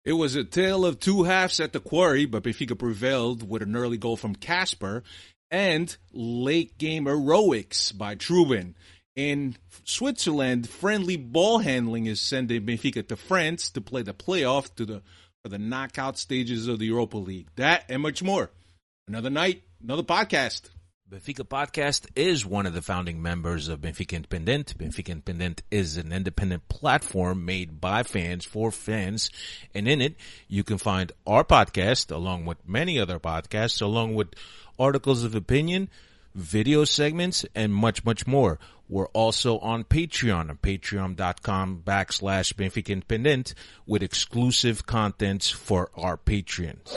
It was a tale of two halves at the Quarry, but Benfica prevailed with an early goal from Casper and late game heroics by Trubin. In Switzerland, friendly ball handling is sending Benfica to France to play the playoff for the knockout stages of the Europa League. That and much more. Another night, another podcast. Benfica Podcast is one of the founding members of Benfica Independent. Benfica Independent is an independent platform made by fans for fans. And in it, you can find our podcast along with many other podcasts, along with articles of opinion, video segments, and much, much more. We're also on Patreon, patreon.com/Benfica Independent with exclusive contents for our patrons.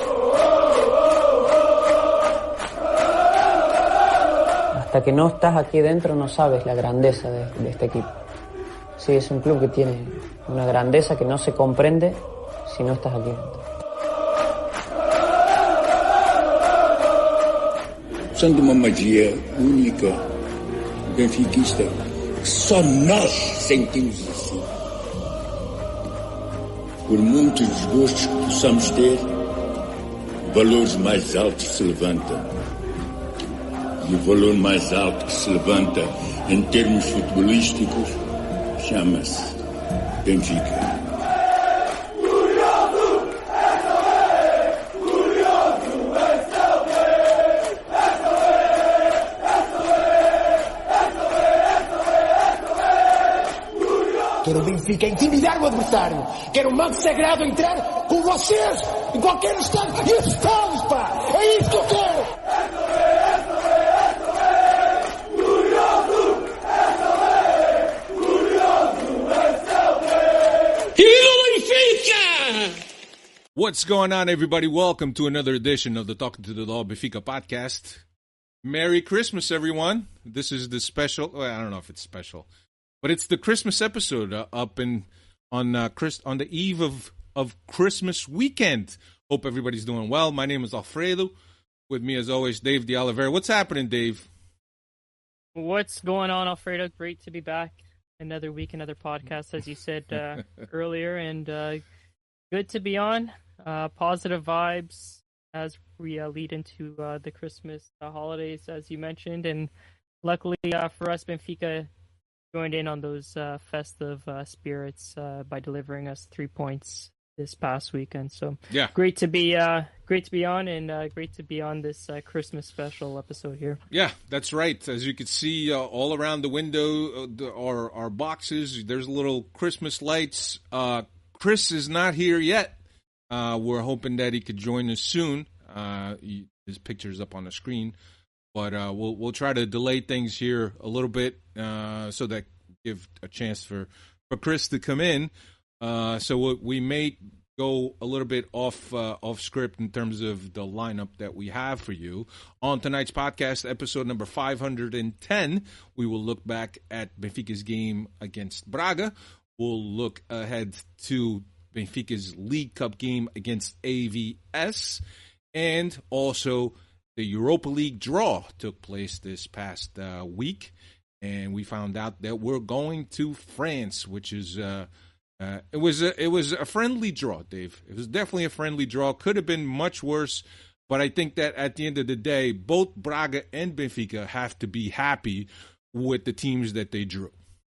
Hasta que no estás aquí dentro no sabes la grandeza de este equipo. Sí, es un club que tiene una grandeza que no se comprende si no estás aquí dentro. São de uma magia única, benfiquista, que só nós sentimos assim. Por muitos desgostos que possamos ter, valores mais altos se levantam. E o valor mais alto que se levanta em termos futebolísticos chama-se Benfica. Quero o Benfica intimidar o adversário. Quero o manto sagrado entrar com vocês em qualquer estádio. E esses estádios, pá! É isso que eu quero! What's going on, everybody? Welcome to another edition of the Talking to the Law Benfica podcast. Merry Christmas, everyone. This is the special, well, I don't know if it's special, but it's the Christmas episode on the eve of Christmas weekend. Hope everybody's doing well. My name is Alfredo. With me, as always, Dave de Oliveira. What's happening, Dave? What's going on, Alfredo? Great to be back. Another week, another podcast, as you said earlier, and good to be on. Positive vibes as we lead into the Christmas holidays, as you mentioned. And luckily for us, Benfica joined in on those festive spirits by delivering us 3 points this past weekend. So yeah, great to be on, and great to be on this Christmas special episode here. Yeah, that's right. As you can see all around the window, our boxes, there's little Christmas lights. Chris is not here yet. We're hoping that he could join us soon. His picture's up on the screen, but we'll try to delay things here a little bit so that give a chance for Chris to come in. So we may go a little bit off script in terms of the lineup that we have for you. On tonight's podcast, episode number 510, we will look back at Benfica's game against Braga. We'll look ahead to Benfica's League Cup game against AVS, and also the Europa League draw took place this past week, and we found out that we're going to France, which is it was a friendly draw, Dave. It was definitely a friendly draw. Could have been much worse, but I think that at the end of the day, both Braga and Benfica have to be happy with the teams that they drew.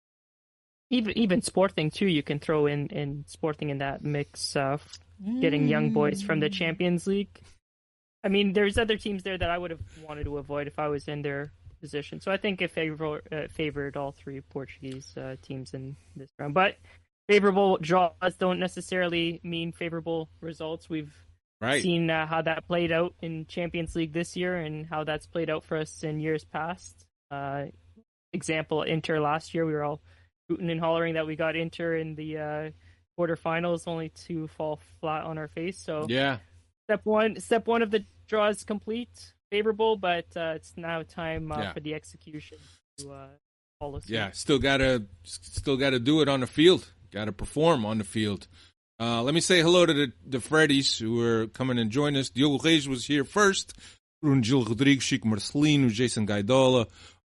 Even Sporting too, you can throw in Sporting in that mix of getting young boys from the Champions League. I mean, there's other teams there that I would have wanted to avoid if I was in their position. So I think it favored all three Portuguese teams in this round. But favorable draws don't necessarily mean favorable results. We've seen how that played out in Champions League this year and how that's played out for us in years past. Example, Inter last year, we were all hooting and hollering that we got Inter in the quarterfinals, only to fall flat on our face. So yeah, step one of the draw is complete, favorable, but it's now time for the execution to follow suit. Yeah, still gotta do it on the field. Got to perform on the field. Let me say hello to the Freddies who are coming and join us. Diogo Reis was here first. Bruno Gil Rodrigues, Chico Marcelino, Jason Gaidola.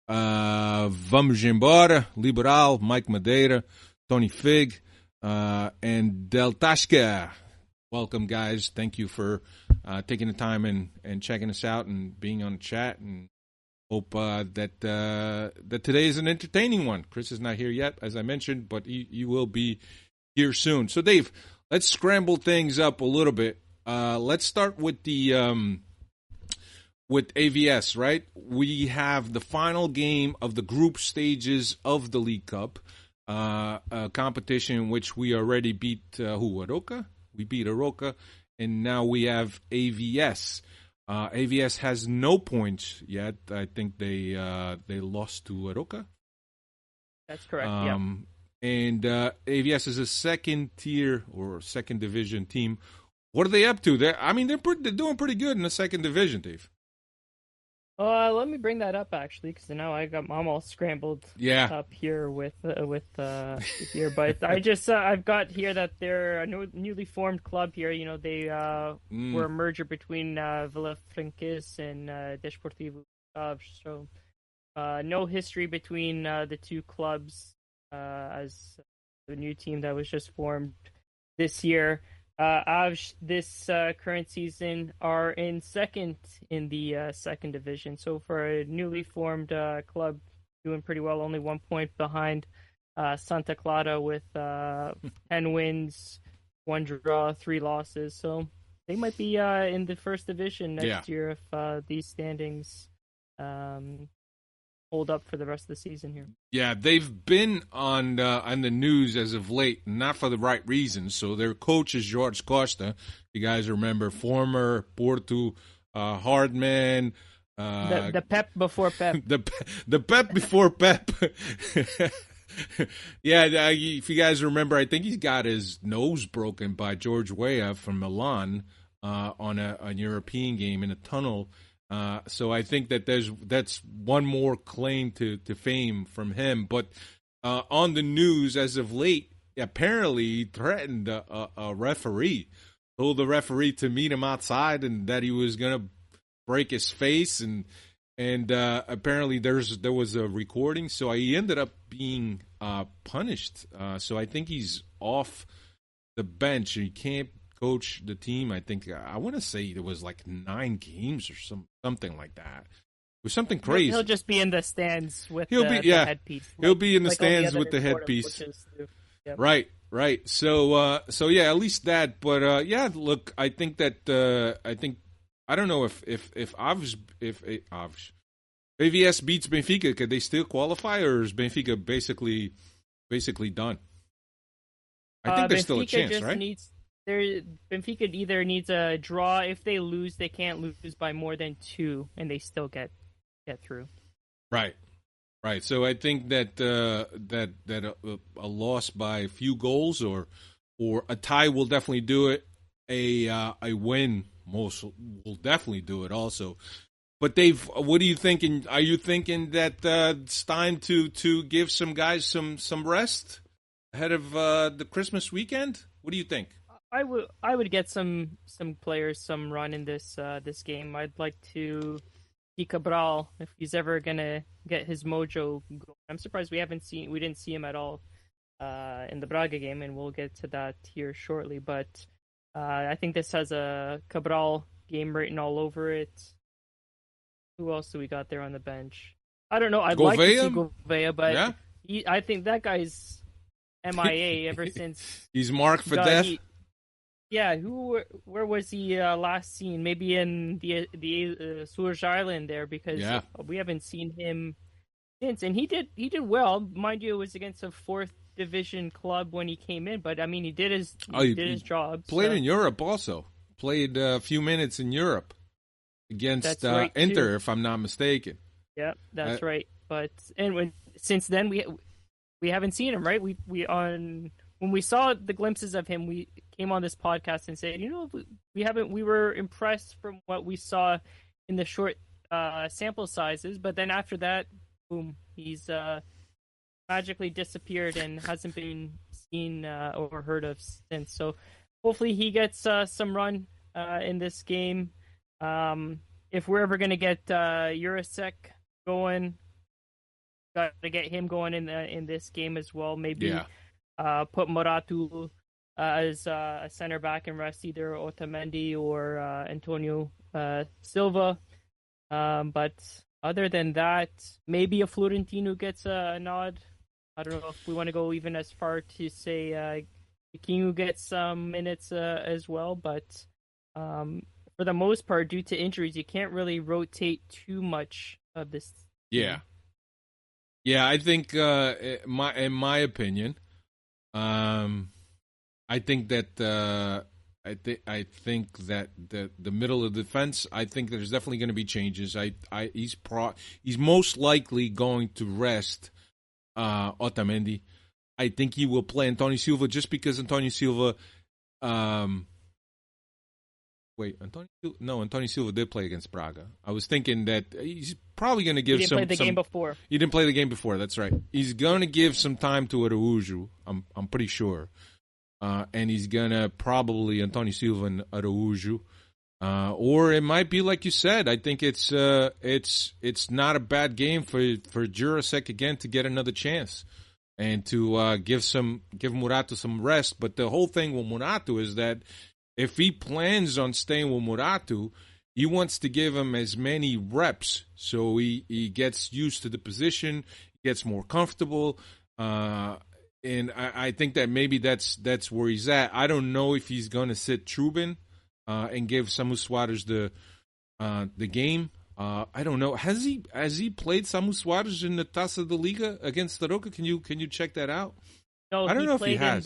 Vamos embora, Liberal, Mike Madeira, Tony Fig, and Del Tasca. welcome, guys. Thank you for taking the time and checking us out and being on the chat. And hope that today is an entertaining one. Chris is not here yet, as I mentioned, but he will be here soon. So, Dave, let's scramble things up a little bit. Let's start with the with AVS, right? We have the final game of the group stages of the League Cup, a competition in which we already beat Aroca? We beat Aroca, and now we have AVS. AVS has no points yet. I think they lost to Aroca. That's correct. Yeah. And AVS is a second tier or second division team. What are they up to? They're doing pretty good in the second division, Dave. Let me bring that up actually, because now I'm all scrambled up here with here. But I just I've got here that they're a newly formed club here. You know, they were a merger between Vilafranquense and Desportivo. So no history between the two clubs as the new team that was just formed this year. Aves this current season are in second in the second division. So for a newly formed club, doing pretty well, only 1 point behind Santa Clara with 10 wins, 1 draw, 3 losses. So they might be in the first division next year if these standings hold up for the rest of the season here. Yeah, they've been on the news as of late, not for the right reasons. So their coach is George Costa. You guys remember, former Porto hardman. The Pep before Pep. the Pep before Pep. Yeah, if you guys remember, I think he's got his nose broken by George Weah from Milan on a European game in a tunnel. So I think that that's one more claim to fame from him. But on the news as of late, apparently he threatened a referee, told the referee to meet him outside and that he was going to break his face. And apparently there was a recording, so he ended up being punished. So I think he's off the bench. He can't coach the team. I think I want to say it was like 9 games or something like that. It was something crazy. He'll just be in the stands with the headpiece. He'll be in the stands with the headpiece. Right. So yeah, at least that. But yeah, look, I think that I don't know if AVS beats Benfica, could they still qualify, or is Benfica basically done? I think there's still a chance, right? Benfica either needs a draw. If they lose, they can't lose by more than 2, and they still get through. Right. So I think that a loss by a few goals or a tie will definitely do it. A win will definitely do it also. But Dave, what are you thinking? Are you thinking that it's time to give some guys some rest ahead of the Christmas weekend? What do you think? I would get some players some run in this game. I'd like to see Cabral if he's ever gonna get his mojo going. I'm surprised we didn't see him at all in the Braga game, and we'll get to that here shortly. But I think this has a Cabral game written all over it. Who else do we got there on the bench? I don't know. I'd like to see Gouveia, but I think that guy's MIA ever since he's marked for death. Where was he last seen? Maybe in the Surge Island there, because we haven't seen him since. And he did well, mind you. It was against a 4th division club when he came in, but I mean he did his job. Played in Europe also. Played a few minutes in Europe against Inter, if I'm not mistaken. Yeah, that's right. But since then we haven't seen him, right? When we saw the glimpses of him, we came on this podcast and said, we were impressed from what we saw in the short sample sizes, but then after that, boom, he's magically disappeared and hasn't been seen or heard of since. So hopefully he gets some run in this game. If we're ever going to get Jurasek going, got to get him going in this game as well. Maybe put Moratu as a center back and rest either Otamendi or Antonio Silva. But other than that, maybe a Florentino gets a nod. I don't know if we want to go even as far to say Kingu gets some minutes as well. But for the most part, due to injuries, you can't really rotate too much of this. Yeah. Yeah, I think in my opinion, I think that I think that the middle of the defense, I think there's definitely going to be changes. He's most likely going to rest Otamendi. I think he will play Antonio Silva just because Antonio Silva. Antonio Silva did play against Braga. I was thinking that he's probably going to give some. He didn't play the game before. He didn't play the game before. That's right. He's going to give some time to Araújo. I'm pretty sure. And he's gonna probably Antonio Silva and Araújo, or it might be like you said. I think it's not a bad game for Jurasek again to get another chance and to give Morato some rest. But the whole thing with Morato is that if he plans on staying with Morato, he wants to give him as many reps so he gets used to the position, gets more comfortable. And I think that maybe that's where he's at. I don't know if he's going to sit Trubin and give Samu Suarez the game. I don't know. Has he played Samu Suarez in the Taça da Liga against the Roca? Can you check that out? No, I don't know if he has.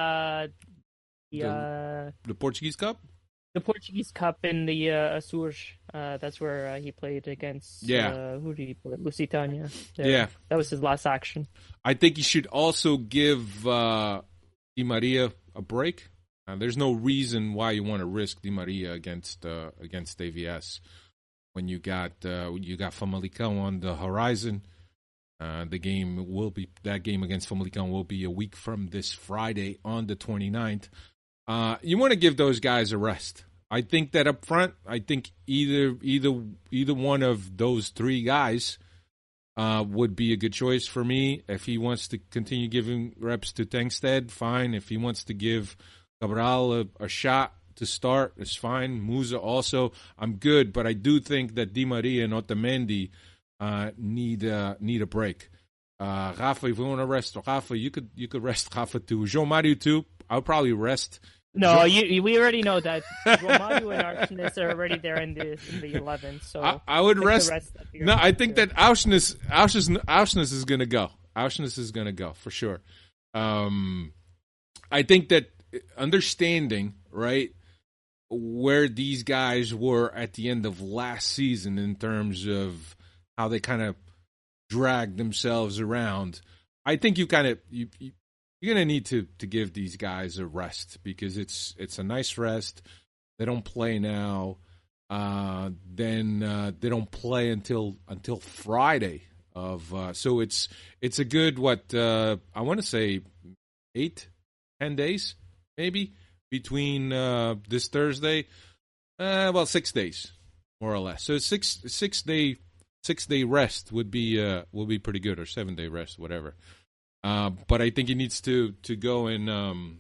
The Portuguese Cup? The Portuguese Cup in the Açores. That's where he played against. Who did he play? Lusitania. Yeah, that was his last action. I think he should also give Di Maria a break. There's no reason why you want to risk Di Maria against AVS when you got Famalicão on the horizon. That game against Famalicão will be a week from this Friday on the 29th. You want to give those guys a rest. I think that up front, I think either one of those three guys would be a good choice for me. If he wants to continue giving reps to Tengsted, fine. If he wants to give Cabral a shot to start, it's fine. Musa also, I'm good. But I do think that Di Maria and Otamendi need a break. Rafa, if you want to rest Rafa, you could rest Rafa too. João Mario too. I'll probably rest. No, we already know that João Mario and Auschnitz are already there in the 11th. So I would rest. No, I think that Auschnitz is gonna go. Auschnitz is gonna go for sure. I think that understanding right where these guys were at the end of last season in terms of how they kind of dragged themselves around. I think you're going to need to give these guys a rest because it's a nice rest. They don't play now. Then they don't play until Friday so it's a good I want to say 8-10 days maybe between this Thursday. 6 days more or less. So 6 day rest would be pretty good, or 7 day rest, whatever. But I think he needs to go and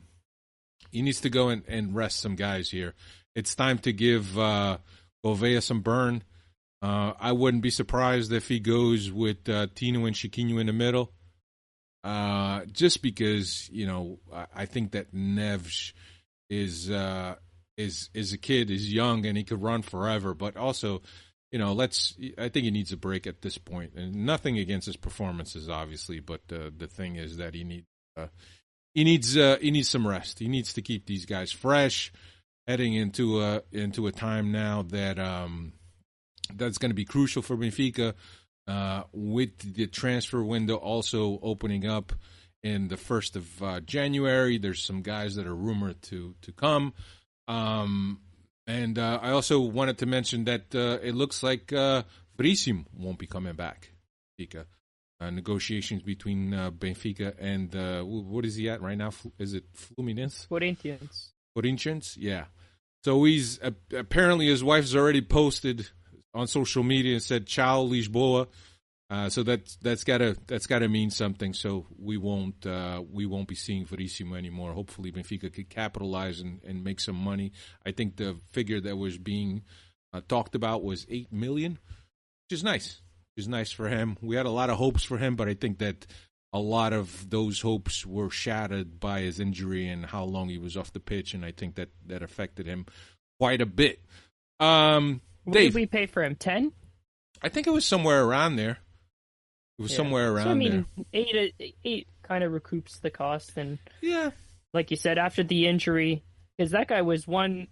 rest some guys here. It's time to give Gouveia some burn. I wouldn't be surprised if he goes with Tino and Chiquinho in the middle. Just because I think that Neves is a kid, is young, and he could run forever. But also, I think he needs a break at this point, and nothing against his performances, obviously. But the thing is that he needs some rest. He needs to keep these guys fresh, heading into a time now that that's going to be crucial for Benfica, with the transfer window also opening up in the 1st of January. There's some guys that are rumored to come. And I also wanted to mention that it looks like Veríssimo won't be coming back. Benfica. Negotiations between Benfica and what is he at right now? Is it Fluminense? Corinthians, yeah. So he's apparently his wife's already posted on social media and said "Ciao Lisboa," So that's gotta mean something. So we won't be seeing Verissimo anymore. Hopefully Benfica could capitalize and make some money. I think the figure that was being talked about was 8 million, which is nice. Which is nice for him. We had a lot of hopes for him, but I think that a lot of those hopes were shattered by his injury and how long he was off the pitch, and I think that affected him quite a bit. What Dave, did we pay for him? 10? I think it was somewhere around there. It was somewhere around there. 8 kind of recoups the cost, and Yeah. like you said, after the injury, because that guy was one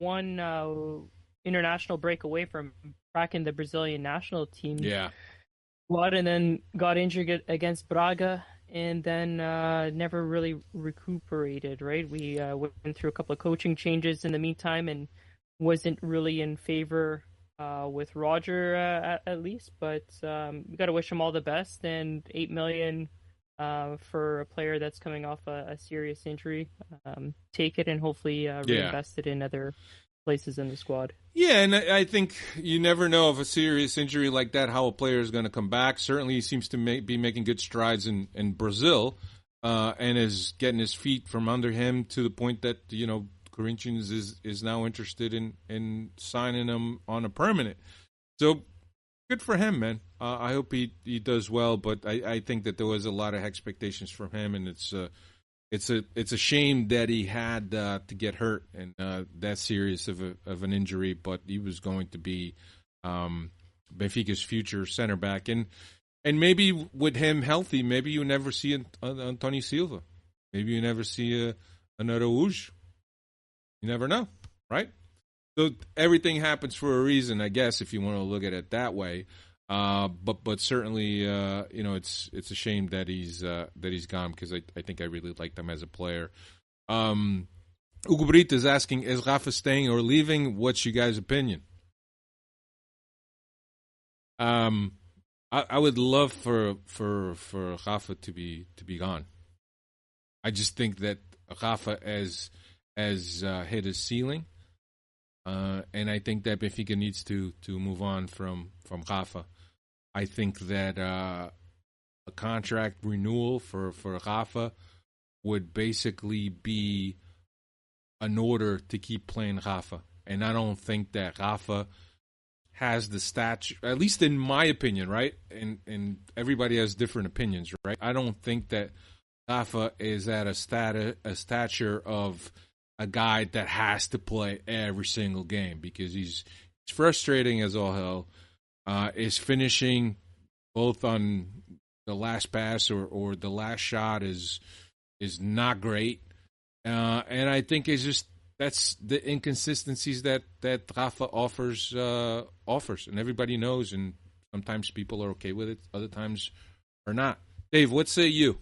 international break away from cracking the Brazilian national team. Yeah. And then got injured against Braga, and then never really recuperated, right? We went through a couple of coaching changes in the meantime and wasn't really in favor with Roger at least, but we got to wish him all the best, and 8 million for a player that's coming off a serious injury. Take it and hopefully reinvest it in other places in the squad. Yeah, and I think you never know of a serious injury like that, how a player is going to come back. Certainly he seems to be making good strides in Brazil and is getting his feet from under him to the point that, Corinthians is now interested in signing him on a permanent. So good for him, man. I hope he does well, but I think that there was a lot of expectations from him, and it's a shame that he had to get hurt and that serious of an injury, but he was going to be Benfica's future center back, and maybe with him healthy, maybe you never see António Silva, maybe you never see an Araújo. You never know, right? So everything happens for a reason, I guess, if you want to look at it that way. But certainly, it's a shame that he's gone, because I think I really liked him as a player. Hugo Brito is asking, is Rafa staying or leaving? What's you guys' opinion? I would love for Rafa to be gone. I just think that Rafa has hit his ceiling. And I think that Benfica needs to move on from Rafa. I think that a contract renewal for Rafa would basically be an order to keep playing Rafa. And I don't think that Rafa has the stature, at least in my opinion, right? And everybody has different opinions, right? I don't think that Rafa is at a stature of a guy that has to play every single game, because he's frustrating as all hell. His finishing, both on the last pass or the last shot, is not great. And I think that's the inconsistencies that Rafa offers, and everybody knows. And sometimes people are okay with it, other times are not. Dave, what say you?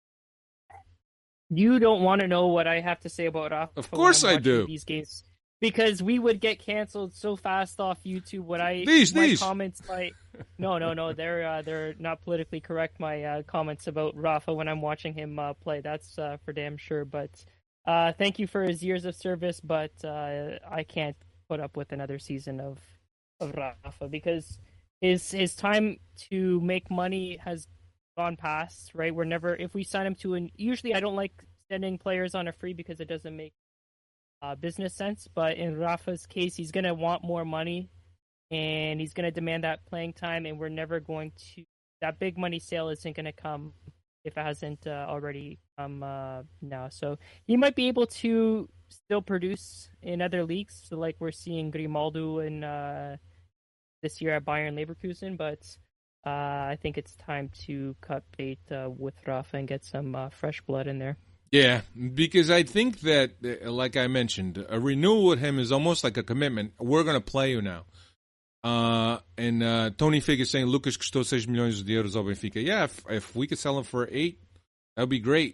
You don't want to know what I have to say about Rafa. Of course I do. These games, because we would get canceled so fast off YouTube. These comments might no, they're not politically correct. My comments about Rafa when I'm watching him play, that's for damn sure. But thank you for his years of service, but I can't put up with another season of Rafa, because his time to make money has gone past, right? We're never, if we sign him to usually I don't like sending players on a free because it doesn't make business sense, but in Rafa's case, he's going to want more money and he's going to demand that playing time, and we're never going to, that big money sale isn't going to come if it hasn't already come now. So he might be able to still produce in other leagues, so like we're seeing Grimaldo in this year at Bayern Leverkusen, but I think it's time to cut bait with Rafa and get some fresh blood in there. Yeah, because I think that, like I mentioned, a renewal with him is almost like a commitment. We're going to play you now. And Tony Fig is saying, Lucas custou 6 milhões de euros ao Benfica. Yeah, if we could sell him for 8, that would be great.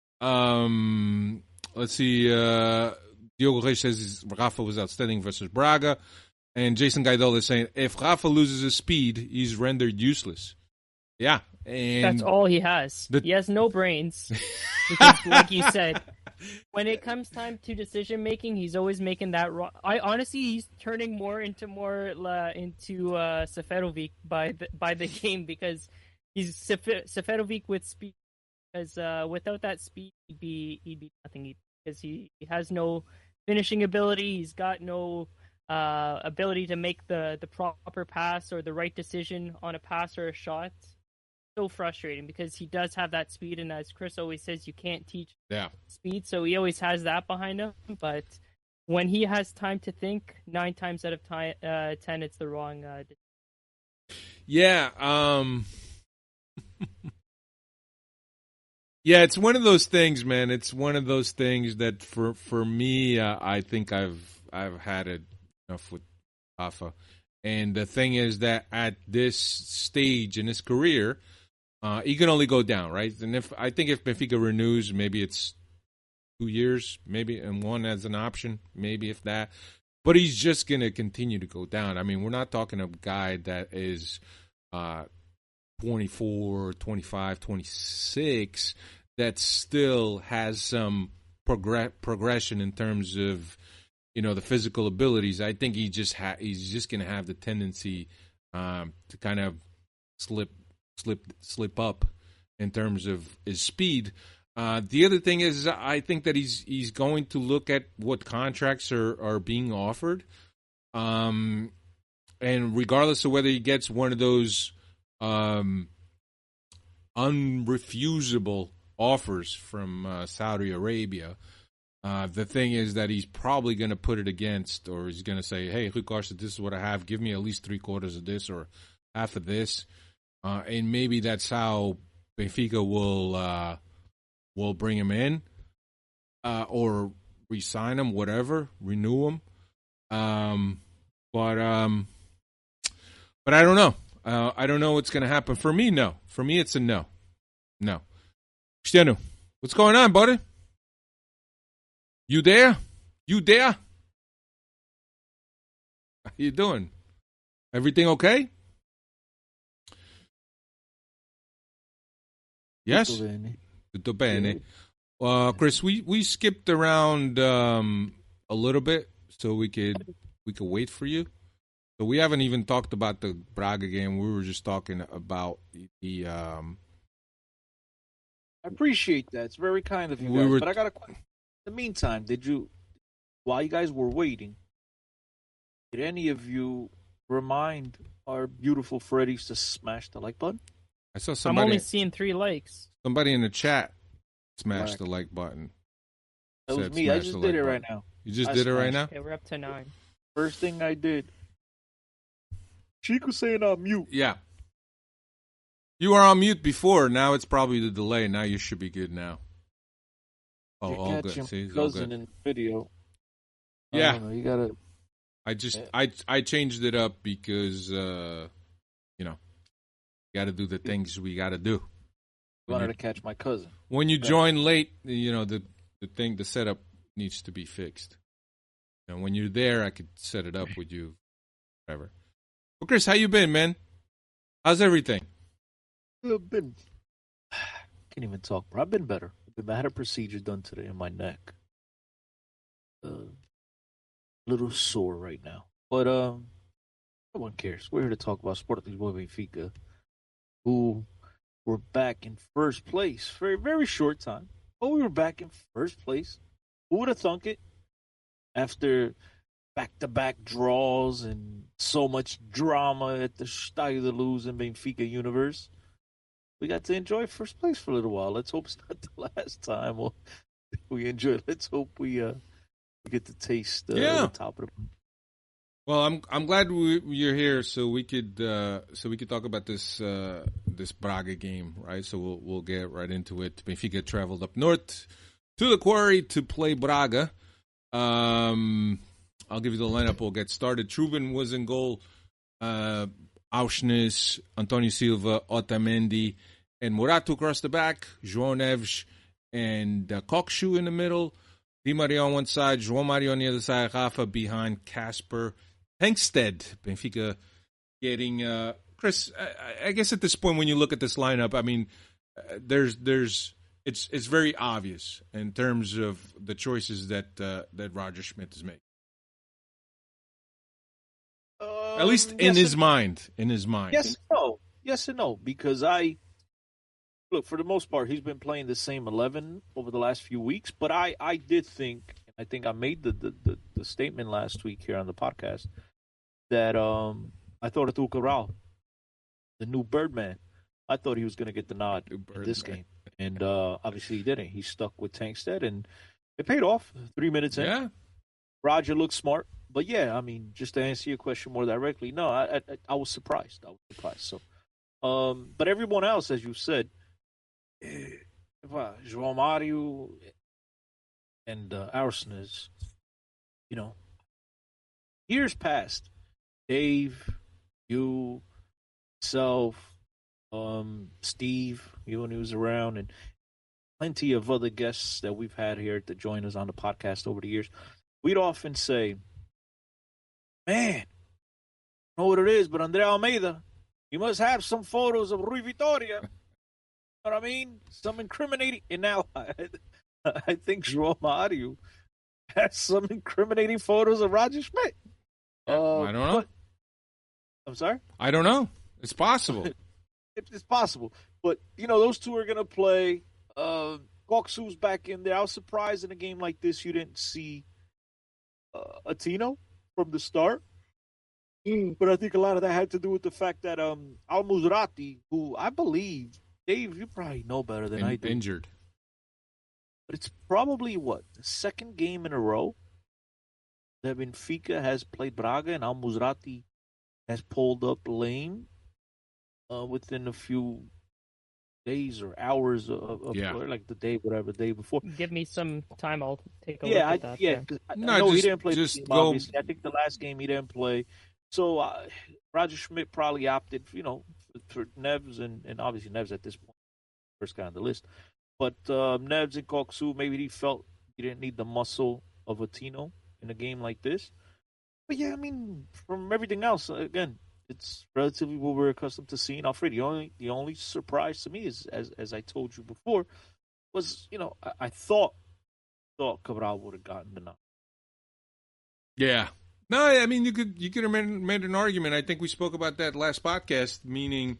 Let's see. Diogo Reis says Rafa was outstanding versus Braga. And Jason Gaidol is saying, if Rafa loses his speed, he's rendered useless. Yeah. And that's all he has. He has no brains. Because, like you said, when it comes time to decision making, he's always making that wrong. He's turning more into Seferovic by the game, because he's Seferovic with speed. Because without that speed, he'd be nothing. Because he has no finishing ability. He's got no ability to make the proper pass or the right decision on a pass or a shot. So frustrating, because he does have that speed, and as Chris always says, you can't teach speed, so he always has that behind him. But when he has time to think, 9 times out of 10, it's the wrong decision. Yeah. Yeah, it's one of those things, man. It's one of those things that for me, I think I've had it enough with Rafa. And the thing is that at this stage in his career, he can only go down, right? And if Benfica renews, maybe it's 2 years, maybe, and one as an option, maybe if that. But he's just going to continue to go down. I mean, we're not talking a guy that is 24, 25, 26 that still has some progression in terms of, the physical abilities. I think he's just going to have the tendency to kind of slip up in terms of his speed. The other thing is, I think that he's going to look at what contracts are being offered, and regardless of whether he gets one of those unrefusable offers from Saudi Arabia, the thing is that he's probably going to put it against, or he's going to say, "Hey, Rui Costa, this is what I have. Give me at least 3/4 of this or half of this." And maybe that's how Benfica will bring him in, or re-sign him, whatever, renew him. But I don't know. I don't know what's going to happen. For me, no. For me, it's a no. No. Cristiano, what's going on, buddy? You there? You there? How you doing? Everything okay? Yes. Tutto bene. Chris, we skipped around a little bit so we could wait for you. So we haven't even talked about the Braga game. We were just talking about the. I appreciate that. It's very kind of you guys. But I got a question. In the meantime, while you guys were waiting, did any of you remind our beautiful Freddies to smash the like button? I saw somebody. I'm only seeing 3 likes. Somebody in the chat smashed the like button. That was me. I just did it right now. You just did it right now? Okay, we're up to 9. First thing I did. Chico saying I'm mute. Yeah. You were on mute before. Now it's probably the delay. Now you should be good now. Oh, all good. See, it's all good. In video. Yeah. You gotta. I changed it up because got to do the things we got to do. Wanted to catch my cousin. When you join late, the setup needs to be fixed. And when you're there, I could set it up with you, whatever. Well, Chris, how you been, man? How's everything? I've been. Can't even talk, bro. I've been better. I had a procedure done today in my neck. A little sore right now, but no one cares. We're here to talk about Sport Lisboa Benfica, who were back in first place for a very short time. But we were back in first place. Who would have thunk it? After back-to-back draws and so much drama at the Estádio da Luz and Benfica universe, we got to enjoy first place for a little while. Let's hope it's not the last time we enjoy it. Let's hope we get to taste the top of the. Well, I'm glad you're here, so we could talk about this Braga game, right? So we'll get right into it. Benfica traveled up north to the quarry to play Braga. I'll give you the lineup. We'll get started. Trubin was in goal. Auschnes, Antonio Silva, Otamendi, and Morato across the back. João Neves and Kokshu in the middle. Di Maria on one side, João Mario on the other side. Rafa behind Casper Tengsted. Benfica getting Chris. I guess at this point, when you look at this lineup, I mean, there's it's very obvious in terms of the choices that that Roger Schmidt has made. At least in his mind. In his mind. Yes and no. Because look, for the most part, he's been playing the same 11 over the last few weeks. But I did think, and I think I made the statement last week here on the podcast, that I thought Arturo Cabral, the new Birdman, I thought he was going to get the nod in this game. And obviously he didn't. He stuck with Tankstead, and it paid off 3 minutes in. Yeah. Roger looked smart. But, yeah, I mean, just to answer your question more directly, no, I was surprised. So, but everyone else, as you said, João Mario and Arsenal, you know, years past, Dave, you, myself, Steve, when he was around, and plenty of other guests that we've had here to join us on the podcast over the years, we'd often say, man, I don't know what it is, but André Almeida, you must have some photos of Rui Vitória. You know what I mean? Some incriminating. And now I think João Mario has some incriminating photos of Roger Schmidt. I don't know. I'm sorry? I don't know. It's possible. It's possible. But, those two are going to play. Goksu's back in there. I was surprised in a game like this you didn't see Atino from the start. But I think a lot of that had to do with the fact that Al Musrati, who I believe, Dave, you probably know better than I do. Injured. But it's probably, the second game in a row that Benfica has played Braga and Al Musrati has pulled up lame within a few days or hours of like the day before. Give me some time, I'll take a look at that. I know he didn't play the game, obviously. I think the last game he didn't play. So Roger Schmidt probably opted, for Neves and obviously Neves at this point, first guy on the list. But Neves and Goksu, maybe he felt he didn't need the muscle of Atino in a game like this. But yeah, I mean, from everything else, again, it's relatively what we're accustomed to seeing. Alfredo, the only surprise to me is, as I told you before, was, I thought Cabral would have gotten the nod. Yeah. No, I mean, you could have made an argument. I think we spoke about that last podcast, meaning,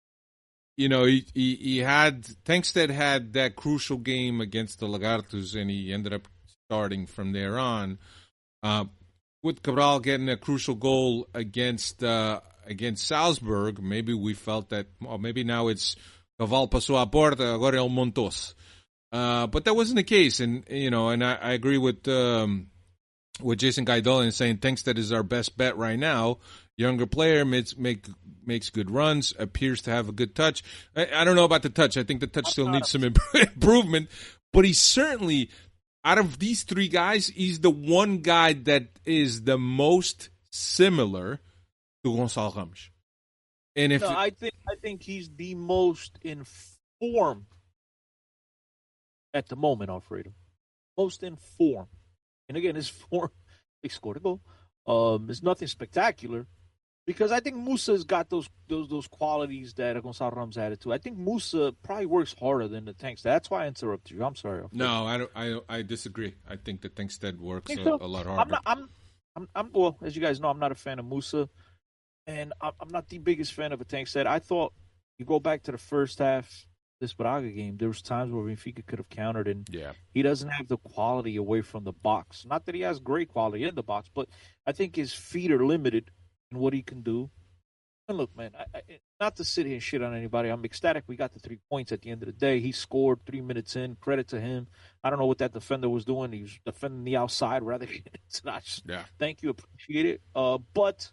he had, Tankstead had that crucial game against the Lagartos, and he ended up starting from there on. With Cabral getting a crucial goal against Salzburg, maybe we felt that, maybe now it's Cabral passou a porta, agora ele montou-se. But that wasn't the case, and I agree with Jason Guidolin saying Tankstead is our best bet right now. Younger player makes good runs, appears to have a good touch. I don't know about the touch. I think the touch still needs some improvement, but he's certainly, out of these three guys, he's the one guy that is the most similar to Gonçalo Ramos. And I think he's the most informed at the moment, Alfredo. Most informed. And again, his form, he scored a goal. It's nothing spectacular, because I think Musa's got those qualities that Gonçalo Ramos added to. I think Musa probably works harder than the Tankstead. That's why I interrupted you. I'm sorry. No, I disagree. I think the Tankstead works a lot harder. Well, as you guys know, I'm not a fan of Musa, and I'm not the biggest fan of a Tankstead. I thought you go back to the first half. This Braga game, there was times where Benfica could have countered, and he doesn't have the quality away from the box. Not that he has great quality in the box, but I think his feet are limited in what he can do. And look, man, not to sit here and shit on anybody, I'm ecstatic we got the 3 points at the end of the day. He scored 3 minutes in. Credit to him. I don't know what that defender was doing. He was defending the outside rather than inside. Thank you, appreciate it. But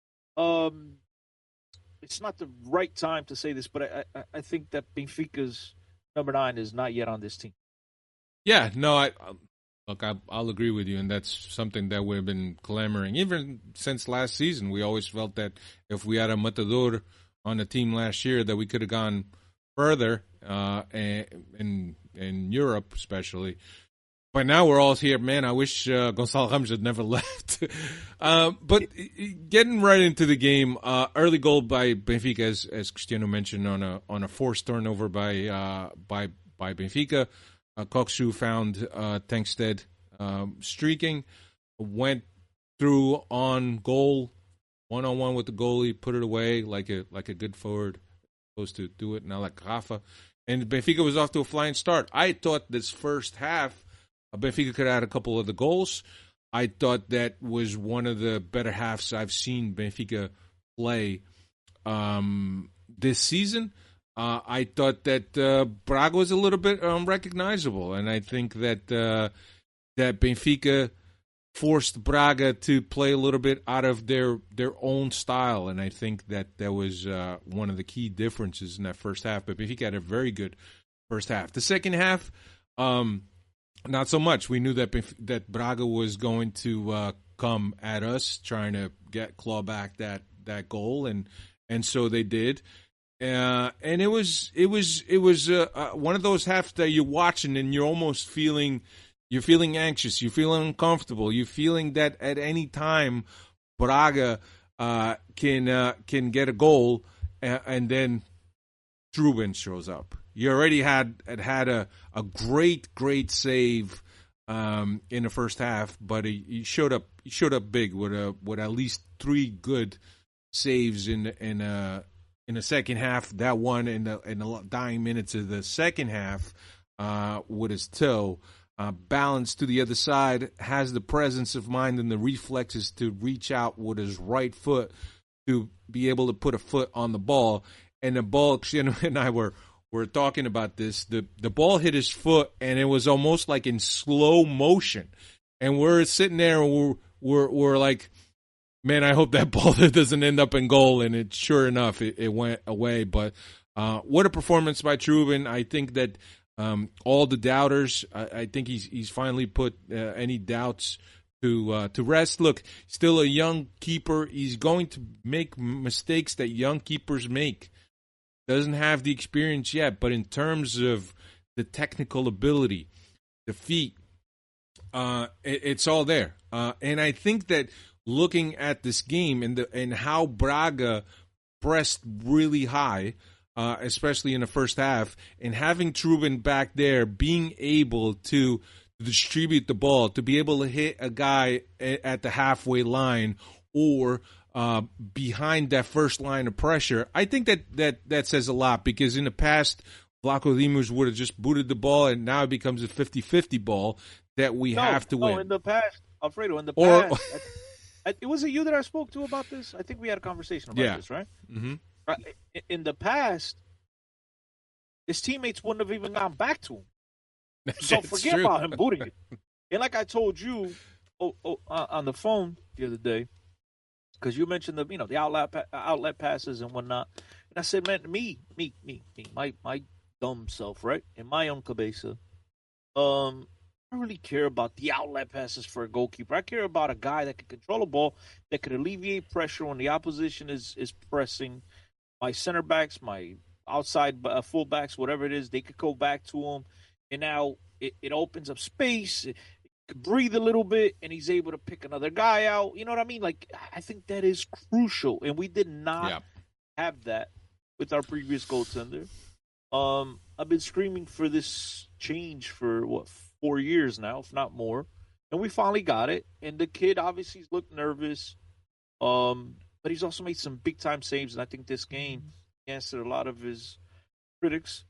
it's not the right time to say this, but I think that Benfica's number 9 is not yet on this team. Yeah, no, I'll agree with you, and that's something that we've been clamoring. Even since last season, we always felt that if we had a Matador on the team last year, that we could have gone further in Europe, especially. But now we're all here, man. I wish Gonçalo Ramos had never left. But getting right into the game, early goal by Benfica, as Cristiano mentioned, on a forced turnover by by Benfica. Koksu found Tankstead streaking, went through on goal, 1-on-1 with the goalie, put it away like a good forward supposed to do it, now like Rafa. And Benfica was off to a flying start. I thought this first half, Benfica could add a couple of the goals. I thought that was one of the better halves I've seen Benfica play this season. I thought that Braga was a little bit unrecognizable, and I think that that Benfica forced Braga to play a little bit out of their own style, and I think that was one of the key differences in that first half. But Benfica had a very good first half. The second half, not so much. We knew that Braga was going to come at us, trying to claw back that goal, and so they did. And it was one of those halves that you're watching and you're almost feeling anxious, you're feeling uncomfortable, you're feeling that at any time Braga can get a goal, and then Trubin shows up. You already had a great save in the first half, but he showed up big with at least 3 good saves in the second half. That one in the dying minutes of the second half with his toe. Balanced to the other side, has the presence of mind and the reflexes to reach out with his right foot to be able to put a foot on the ball. And the ball, and I were talking about this, the ball hit his foot and it was almost like in slow motion. And we're sitting there and we're like, man, I hope that ball doesn't end up in goal. And sure enough, it went away. But what a performance by Trubin. I think that all the doubters, I think he's finally put any doubts to rest. Look, still a young keeper. He's going to make mistakes that young keepers make. Doesn't have the experience yet, but in terms of the technical ability, the feet, it's all there. And I think that looking at this game and how Braga pressed really high, especially in the first half, and having Trubin back there, being able to distribute the ball, to be able to hit a guy at the halfway line or behind that first line of pressure, I think that says a lot, because in the past, Vlaco Dimos would have just booted the ball, and now it becomes a 50-50 ball that we have to win. No, in the past, Alfredo, past, it was you that I spoke to about this? I think we had a conversation about this, right? Mm-hmm. In the past, his teammates wouldn't have even gone back to him. So forget about him booting it. And like I told you on the phone the other day, because you mentioned the outlet passes and whatnot, and I said, man, me, my dumb self, right, in my own cabeza, I don't really care about the outlet passes for a goalkeeper. I care about a guy that can control a ball, that could alleviate pressure when the opposition is pressing. My center backs, my outside full-backs, whatever it is, they could go back to him, and now it opens up space. It could breathe a little bit, and he's able to pick another guy out. You know what I mean? Like, I think that is crucial, and we did not have that with our previous goaltender. I've been screaming for this change for 4 years now, if not more, and we finally got it. And the kid obviously looked nervous, but he's also made some big time saves, and I think this game answered a lot of his critics.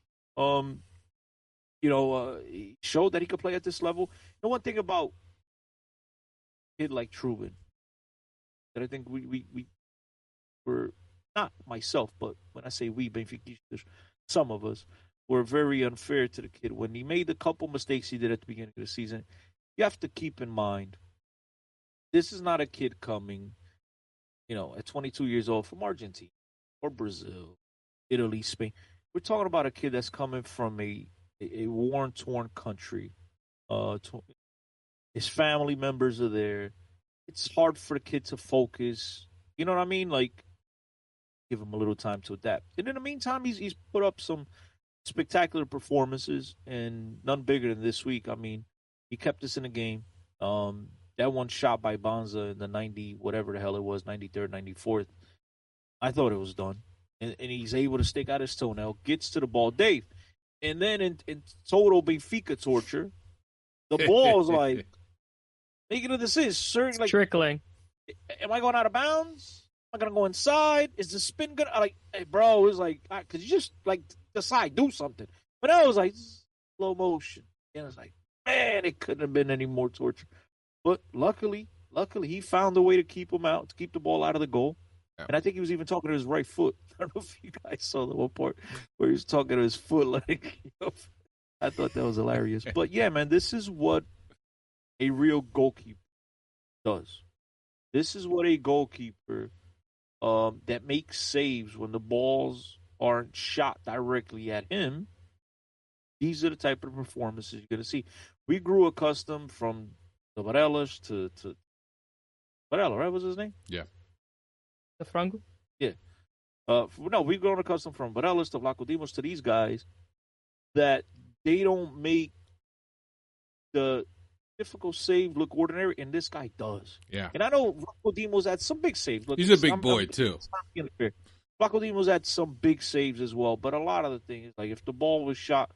He showed that he could play at this level. And one thing about a kid like Trubin that I think we were, not myself, but when I say we, Benfica, some of us were very unfair to the kid. When he made the couple mistakes he did at the beginning of the season, you have to keep in mind, this is not a kid coming, at 22 years old from Argentina or Brazil, Italy, Spain. We're talking about a kid that's coming from a war-torn country. His family members are there. It's hard for the kid to focus. You know what I mean? Like, give him a little time to adapt. And in the meantime, he's put up some spectacular performances, and none bigger than this week. I mean, he kept us in the game. That one shot by Banza in the 90, whatever the hell it was, 93rd, 94th, I thought it was done. And he's able to stick out his toenail, gets to the ball. Dave, And then in total Benfica torture, the ball's like making a decision. Certain, like, Trickling. am I going out of bounds? Am I gonna go inside? Is the spin gonna like? Hey, bro, it's like, could you just like decide, do something? But I was like slow motion, and it's like, man, it couldn't have been any more torture. But luckily, he found a way to keep him out, to keep the ball out of the goal. Yeah. And I think he was even talking to his right foot. I don't know if you guys saw the one part where he was talking to his foot. Like, I thought that was hilarious. But yeah, man, this is what a real goalkeeper does. This is what a goalkeeper that makes saves when the balls aren't shot directly at him. These are the type of performances you're going to see. We grew accustomed from the Varelas to Varela, right? Was his name? Yeah. The Frango? Yeah. No, we've grown accustomed from Varelas to Vlaco Dimos to these guys that they don't make the difficult save look ordinary, and this guy does. Yeah. And I know Vlaco Dimos had some big saves. Look, He's a big boy, too. Vlaco Dimos had some big saves as well, but a lot of the thing is, like, if the ball was shot,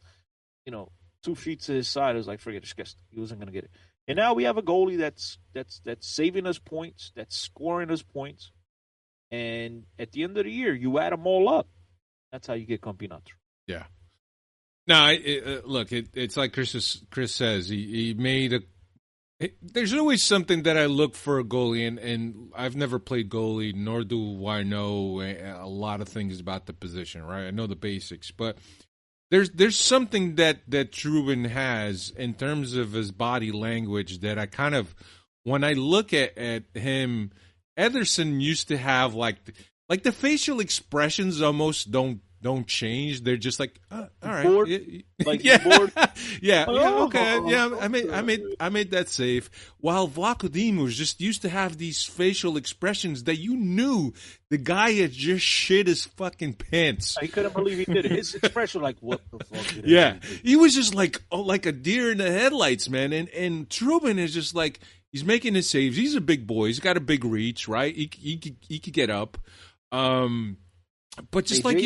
2 feet to his side, it was like, forget it, he wasn't going to get it. And now we have a goalie that's saving us points, that's scoring us points, and at the end of the year, you add them all up. That's how you get Campeonato. Yeah. No, look, it's like Chris says. He made there's always something that I look for a goalie, and I've never played goalie, nor do I know a lot of things about the position, right? I know the basics, but there's something that Trubin has in terms of his body language that I kind of, when I look at him, Ederson used to have like the facial expressions almost don't change. They're just like, all right, bored? Like, yeah, bored? yeah, okay, yeah. I made that save. While Vlaco Dimos just used to have these facial expressions that you knew the guy had just shit his fucking pants. He couldn't believe he did it. His expression, like, what the fuck? Did yeah, he was just like a deer in the headlights, man. And Trubin is just like, he's making his saves. He's a big boy. He's got a big reach, right? He could get up. But just like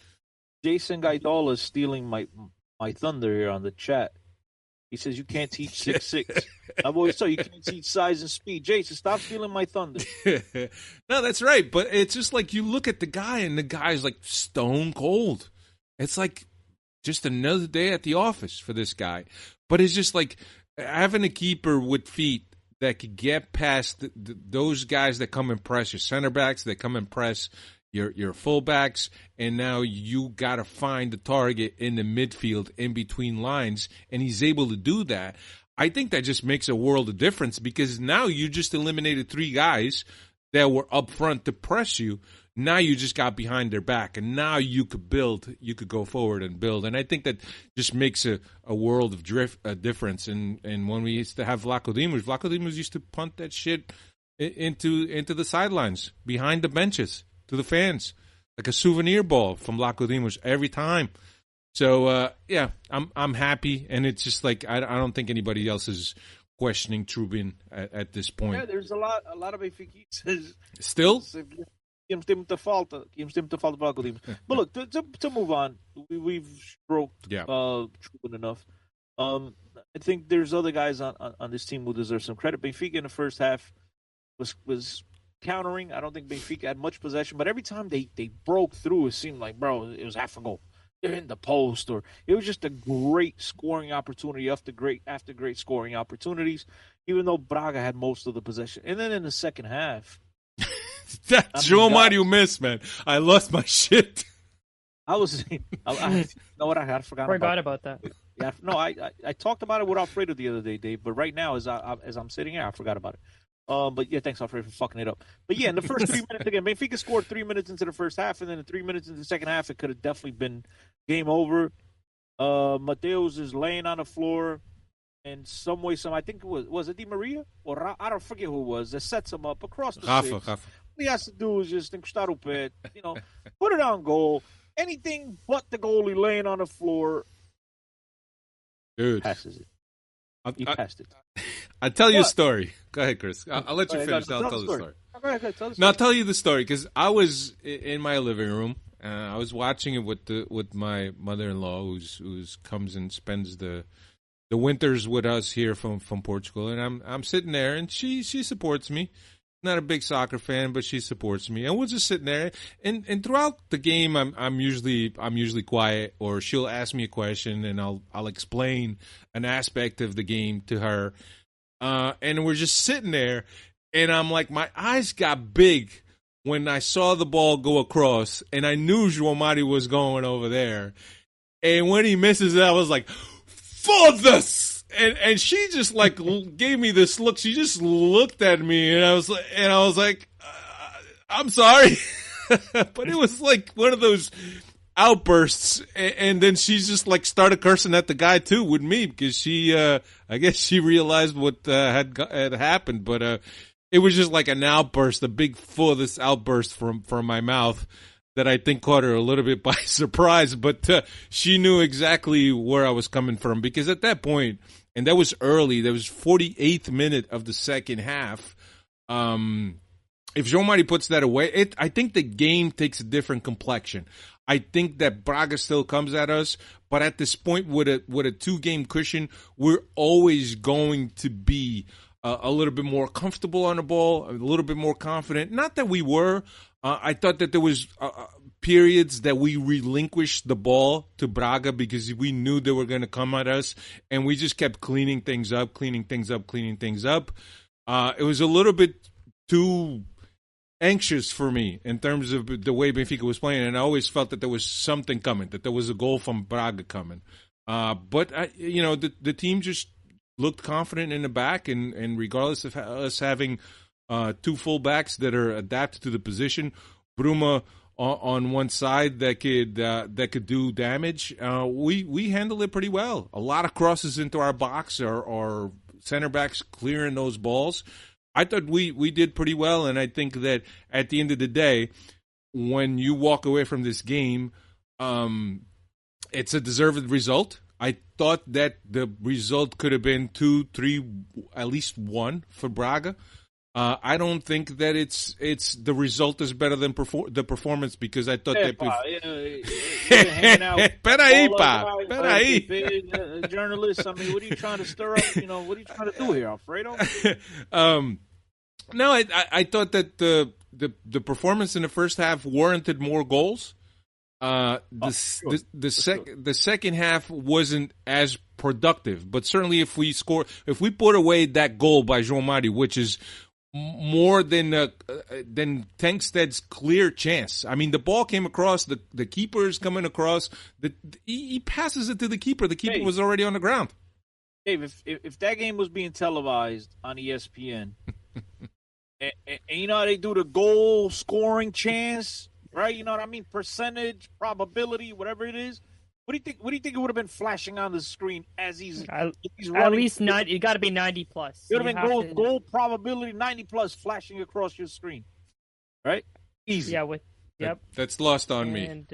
Jason Gaidala is stealing my thunder here on the chat. He says you can't teach 6'6". I've always told you can't teach size and speed. Jason, stop stealing my thunder. No, that's right. But it's just like you look at the guy, and the guy's like stone cold. It's like just another day at the office for this guy. But it's just like having a keeper with feet that could get past those guys that come and press, your center backs that come and press your fullbacks, and now you got to find the target in the midfield in between lines, and he's able to do that. I think that just makes a world of difference, because now you just eliminated 3 guys that were up front to press you. Now you just got behind their back, and now you could build. You could go forward and build, and I think that just makes a world of difference. And when we used to have Vlaco Dimos used to punt that shit into the sidelines, behind the benches, to the fans, like a souvenir ball from Vlaco Dimos every time. So yeah, I'm happy, and it's just like I don't think anybody else is questioning Trubin at this point. Yeah, there's a lot of Benfiquistas Still. Íamos ter muita falta do Vlaco Dimos. But look, to move on, we've stroked Trubin enough. I think there's other guys on this team who deserve some credit. Benfica in the first half was countering. I don't think Benfica had much possession, but every time they broke through, it seemed like, bro, it was half a goal. They're in the post, or it was just a great scoring opportunity after great scoring opportunities, even though Braga had most of the possession. And then in the second half, that João Mario miss, man. I lost my shit. I was, you know what? I forgot about that. Yeah, no, I talked about it with Alfredo the other day, Dave. But right now, as I'm sitting here, I forgot about it. But yeah, thanks Alfredo for fucking it up. But yeah, in the first 3 minutes again, Benfica scored 3 minutes into the first half, and then in 3 minutes into the second half, it could have definitely been game over. Mateus is laying on the floor, and I think it was it Di Maria or I don't forget who it was that sets him up across the six. What he has to do is just encostar o pé, put it on goal. Anything but the goalie laying on the floor. Dude, passes it. He passed it. I'll tell you a story. Go ahead, Chris. I'll let you finish. I'll tell the story. Go ahead, tell the story. No, I'll tell you the story, because I was in my living room, I was watching it with my mother-in-law, who's comes and spends the winters with us here from Portugal, and I'm sitting there, and she supports me. Not a big soccer fan, but she supports me, and we're just sitting there. And throughout the game, I'm usually quiet, or she'll ask me a question, and I'll explain an aspect of the game to her, and we're just sitting there, and I'm like, my eyes got big when I saw the ball go across, and I knew João Mário was going over there, and when he misses it, I was like, "For this!" And she just like gave me this look. She just looked at me, and I was like, "I'm sorry," but it was like one of those outbursts. And then she just like started cursing at the guy too with me, because she, I guess she realized what had happened. But it was just like an outburst, a big this outburst from my mouth, that I think caught her a little bit by surprise. But she knew exactly where I was coming from, because at that point, and that was early, that was 48th minute of the second half. If João Mário puts that away, I think the game takes a different complexion. I think that Braga still comes at us, but at this point, with a 2-game cushion, we're always going to be a little bit more comfortable on the ball, a little bit more confident. Not that we were. I thought that there was periods that we relinquished the ball to Braga because we knew they were going to come at us, and we just kept cleaning things up. It was a little bit too anxious for me in terms of the way Benfica was playing, and I always felt that there was something coming, that there was a goal from Braga coming. But the team just looked confident in the back, and regardless of us having two fullbacks that are adapted to the position, Bruma on one side that could do damage, we handled it pretty well. A lot of crosses into our box, our center backs clearing those balls. I thought we did pretty well, and I think that at the end of the day, when you walk away from this game, it's a deserved result. I thought that the result could have been 2-3, at least 1 for Braga. I don't think that it's the result is better than the performance, because I thought that. Peraí. Journalists, I mean, what are you trying to stir up? What are you trying to do here, Alfredo? No, I thought that the performance in the first half warranted more goals. The second half wasn't as productive, but certainly if we put away that goal by João Mário, which is more than Tanksted's clear chance. I mean, the ball came across, the keeper is coming across, he passes it to the keeper. The keeper was already on the ground. Dave, if that game was being televised on ESPN, and you know how they do the goal scoring chance, right? You know what I mean? Percentage, probability, whatever it is. What do you think it would have been flashing on the screen as he's running? At least 90. You got to be 90 plus. It would have been goal probability 90 plus flashing across your screen, right? Easy. Yeah. Yep. That's lost on me.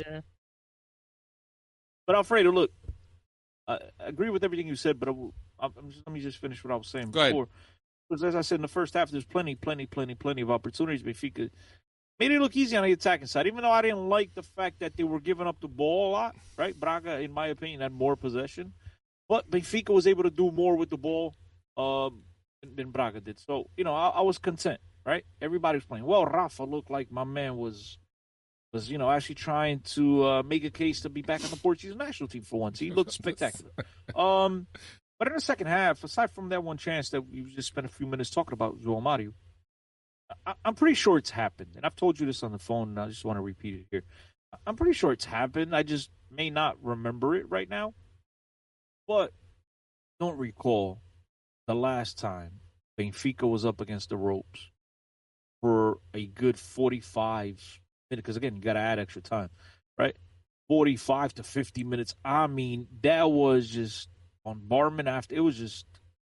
But Alfredo, look, I agree with everything you said, but let me just finish what I was saying before. Because as I said in the first half, there's plenty of opportunities. Benfica made it look easy on the attacking side, even though I didn't like the fact that they were giving up the ball a lot, right? Braga, in my opinion, had more possession. But Benfica was able to do more with the ball than Braga did. So, I was content, right? Everybody was playing. Well, Rafa looked like my man was actually trying to make a case to be back on the Portuguese national team for once. He looked spectacular. But in the second half, aside from that one chance that we just spent a few minutes talking about, João Mário, I'm pretty sure it's happened, and I've told you this on the phone, and I just want to repeat it here. I'm pretty sure it's happened. I just may not remember it right now, but don't recall the last time Benfica was up against the ropes for a good 45 minutes, because, again, you got to add extra time, right? 45 to 50 minutes. I mean, that was just on Barman after. It was just...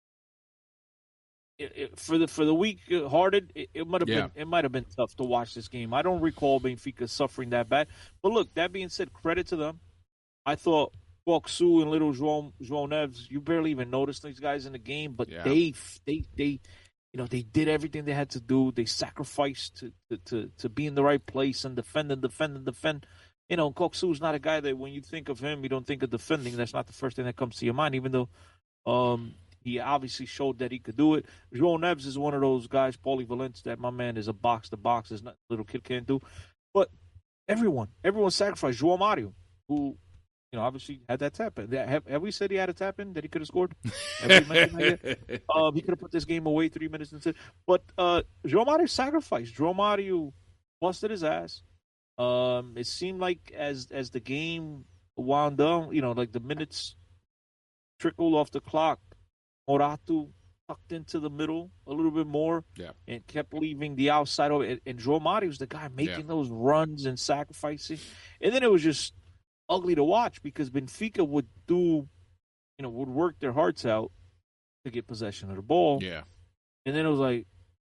For the weak-hearted, it might have been tough to watch this game. I don't recall Benfica suffering that bad. But look, that being said, credit to them. I thought Kwaksu and little João Neves, you barely even noticed these guys in the game, but they did everything they had to do. They sacrificed to be in the right place and defend. Koksu's not a guy that when you think of him, you don't think of defending. That's not the first thing that comes to your mind, even though he obviously showed that he could do it. João Neves is one of those guys, polyvalent, that my man is a box-to-box. There's nothing a little kid can't do. But everyone sacrificed. João Mario, who, obviously had that tap in. Have we said he had a tap in that he could have scored? Have we mentioned that yet? He could have put this game away 3 minutes into. But João Mario sacrificed. João Mario busted his ass. It seemed like as the game wound down, like the minutes trickled off the clock, Morato tucked into the middle a little bit more and kept leaving the outside of it. And João Mario was the guy making those runs and sacrificing. And then it was just ugly to watch because Benfica would would work their hearts out to get possession of the ball. Yeah. And then it was like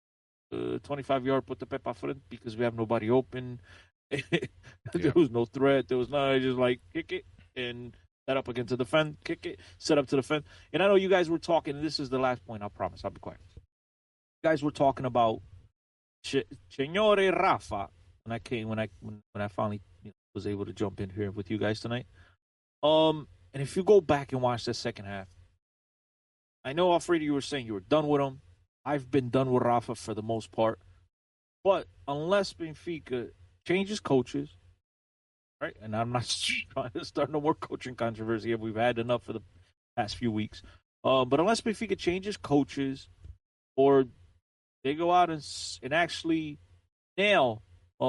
25-yard put the pep up front because we have nobody open. There was no threat. There was just like kick it and set up against the defense, kick it, set up to the fence. And I know you guys were talking, and this is the last point, I promise, I'll be quiet. You guys were talking about Signore Rafa when I finally was able to jump in here with you guys tonight. And if you go back and watch the second half, I know, Alfredo, you were saying you were done with him. I've been done with Rafa for the most part. But unless Benfica changes coaches, right? And I'm not trying to start no more coaching controversy. We've had enough for the past few weeks. But unless Benfica changes coaches or they go out and actually nail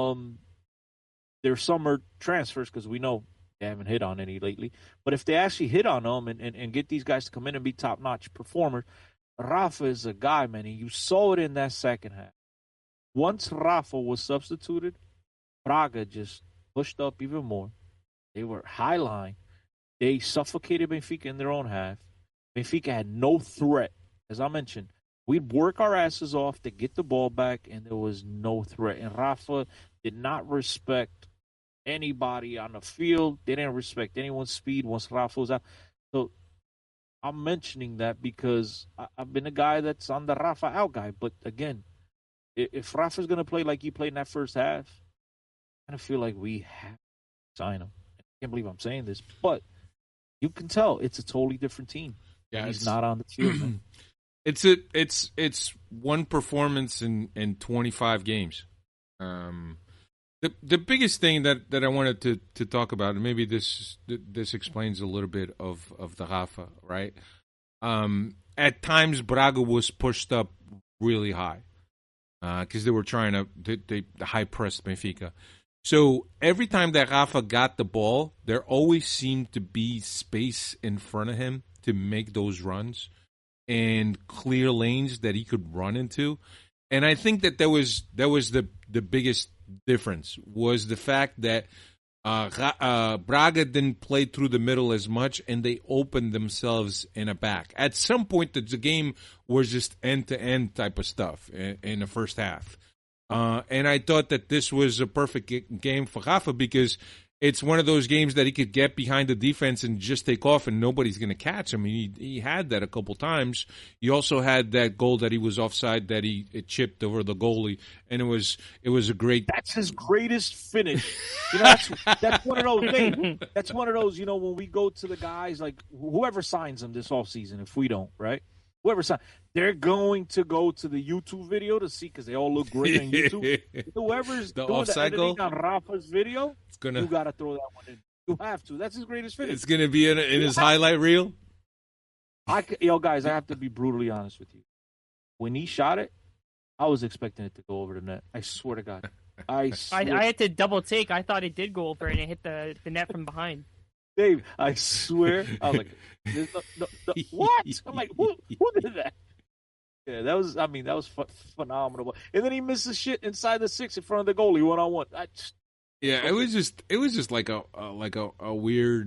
their summer transfers, because we know they haven't hit on any lately. But if they actually hit on them and get these guys to come in and be top-notch performers, Rafa is a guy, man, and you saw it in that second half. Once Rafa was substituted, Braga just pushed up even more. They were high line. They suffocated Benfica in their own half. Benfica had no threat. As I mentioned, we'd work our asses off to get the ball back, and there was no threat. And Rafa did not respect anybody on the field. They didn't respect anyone's speed once Rafa was out. So I'm mentioning that because I've been a guy that's on the Rafa out guy. But again, if Rafa's going to play like he played in that first half, I kind of feel like we have to sign him. I can't believe I'm saying this, but you can tell it's a totally different team. Yeah, he's not on the field. Man. It's one performance in 25 games. The biggest thing that I wanted to talk about, and maybe this explains a little bit of the Rafa, right? At times Braga was pushed up really high because they were trying to they high press Benfica. So every time that Rafa got the ball, there always seemed to be space in front of him to make those runs and clear lanes that he could run into. And I think that was the biggest difference was the fact that Braga didn't play through the middle as much, and they opened themselves in a back. At some point, the game was just end-to-end type of stuff in the first half. And I thought that this was a perfect game for Rafa because it's one of those games that he could get behind the defense and just take off and nobody's going to catch him. He had that a couple times. He also had that goal that he was offside that it chipped over the goalie, and it was a great. That's his greatest finish. That's one of those things. That's one of those. When we go to the guys like whoever signs them this offseason, if we don't, right? Whoever signs, they're going to go to the YouTube video to see because they all look great on YouTube. Whoever's doing the editing on Rafa's video, you got to throw that one in. You have to. That's his greatest finish. It's going to be in his highlight reel? Guys, I have to be brutally honest with you. When he shot it, I was expecting it to go over the net. I swear to God. I had to double take. I thought it did go over and it hit the net from behind. Dave, I swear, I was like, what? I'm like, who did that? Yeah, that was phenomenal. And then he misses shit inside the 6 in front of the goalie 1-on-1. Yeah, it was just like a weird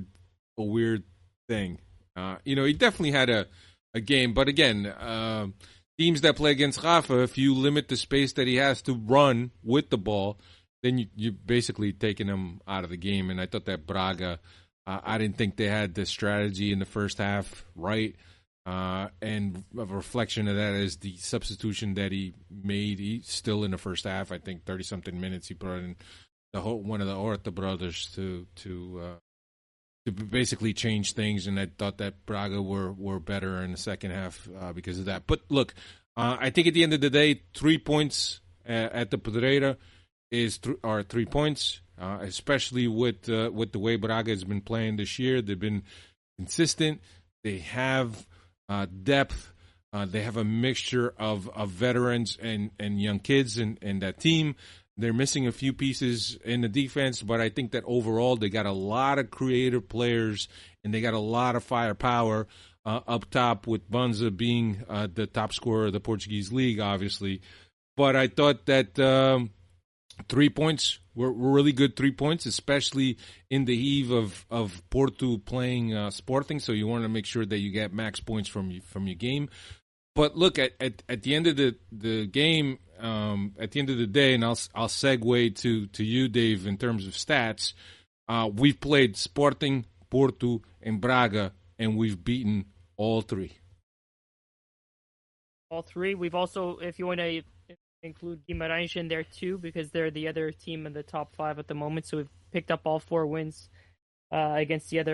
thing. He definitely had a game, but again, teams that play against Rafa, if you limit the space that he has to run with the ball, then you basically taking him out of the game. And I thought that Braga. I didn't think they had the strategy in the first half right. And a reflection of that is the substitution that he made. He's still in the first half. I think 30-something minutes he brought in one of the Horta brothers to basically change things, and I thought that Braga were better in the second half because of that. But look, I think at the end of the day, 3 points at the Pedreira are 3 points, especially with the way Braga has been playing this year. They've been consistent. They have depth. They have a mixture of veterans and young kids in that team. They're missing a few pieces in the defense, but I think that overall they got a lot of creative players and they got a lot of firepower up top, with Banza being the top scorer of the Portuguese league, obviously. But I thought that 3 points were really good 3 points, especially in the eve of Porto playing Sporting. So you want to make sure that you get max points from your game. But look, at the end of the game, at the end of the day, and I'll segue to you, Dave, in terms of stats. We've played Sporting, Porto, and Braga, and we've beaten all three. All three. We've also, if you want to include Guimarães in there too, because they're the other team in the top 5 at the moment. So we've picked up all 4 wins against the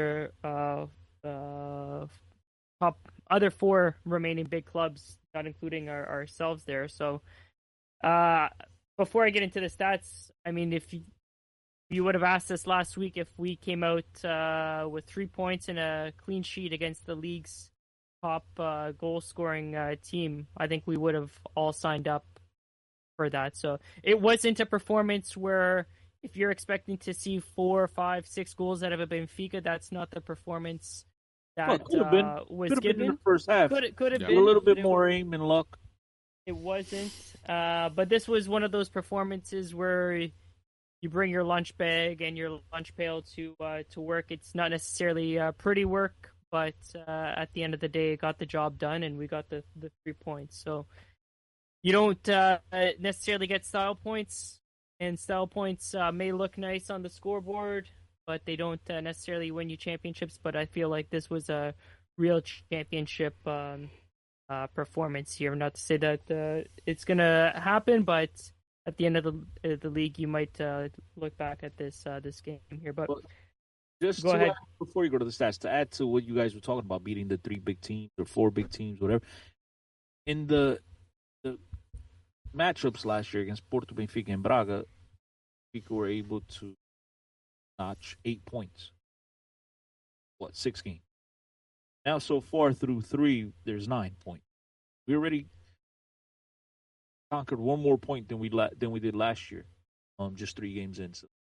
other 4 remaining big clubs, not including ourselves there. So before I get into the stats, I mean, if you would have asked us last week if we came out with 3 points and a clean sheet against the league's top goal-scoring team, I think we would have all signed up for that. So it wasn't a performance where if you're expecting to see 4, 5, 6 goals out of a Benfica, that's not the performance that was given in the first half. Could have been a little bit more aim and luck. It wasn't, but this was one of those performances where you bring your lunch bag and your lunch pail to work. It's not necessarily pretty work, but at the end of the day, it got the job done, and we got the 3 points. So you don't necessarily get style points, and style points may look nice on the scoreboard, but they don't necessarily win you championships. But I feel like this was a real championship performance here. Not to say that it's going to happen, but at the end of the league, you might look back at this game here. But just go ahead. Before you go to the stats, to add to what you guys were talking about, beating the 3 big teams or 4 big teams, whatever. In the matchups last year against Porto, Benfica, and Braga, Benfica were able to notch 8 points. 6 games? Now, so far through 3, there's 9 points. We already conquered 1 more point than we did last year. Just 3 games in. So,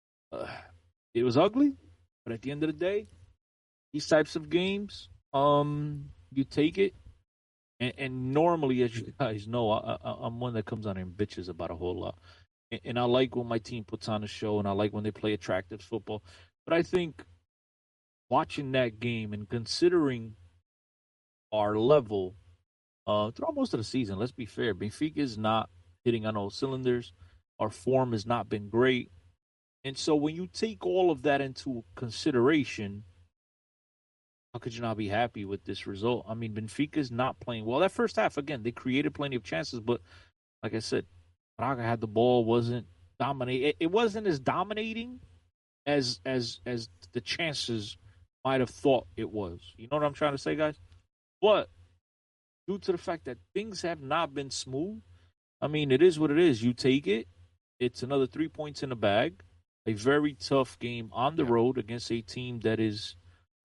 it was ugly, but at the end of the day, these types of games, you take it. And normally, as you guys know, I'm one that comes on and bitches about a whole lot. And I like when my team puts on a show, and I like when they play attractive football. But I think watching that game and considering our level throughout most of the season, let's be fair, Benfica is not hitting on all cylinders. Our form has not been great. And so when you take all of that into consideration, how could you not be happy with this result? I mean, Benfica's not playing well. That first half, again, they created plenty of chances, but like I said, Braga had the ball, wasn't dominating. It wasn't as dominating as the chances might have thought it was. You know what I'm trying to say, guys? But due to the fact that things have not been smooth, I mean, it is what it is. You take it. It's another 3 points in the bag. A very tough game on the road against a team that is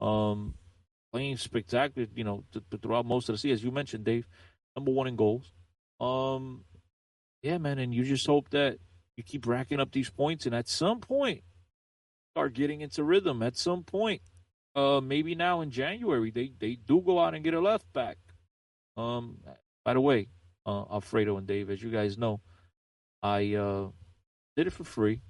playing spectacular, throughout most of the season. As you mentioned, Dave, number 1 in goals. Yeah, man, and you just hope that you keep racking up these points, and at some point, start getting into rhythm. At some point, maybe now in January, they do go out and get a left back. By the way, Alfredo and Dave, as you guys know, I did it for free.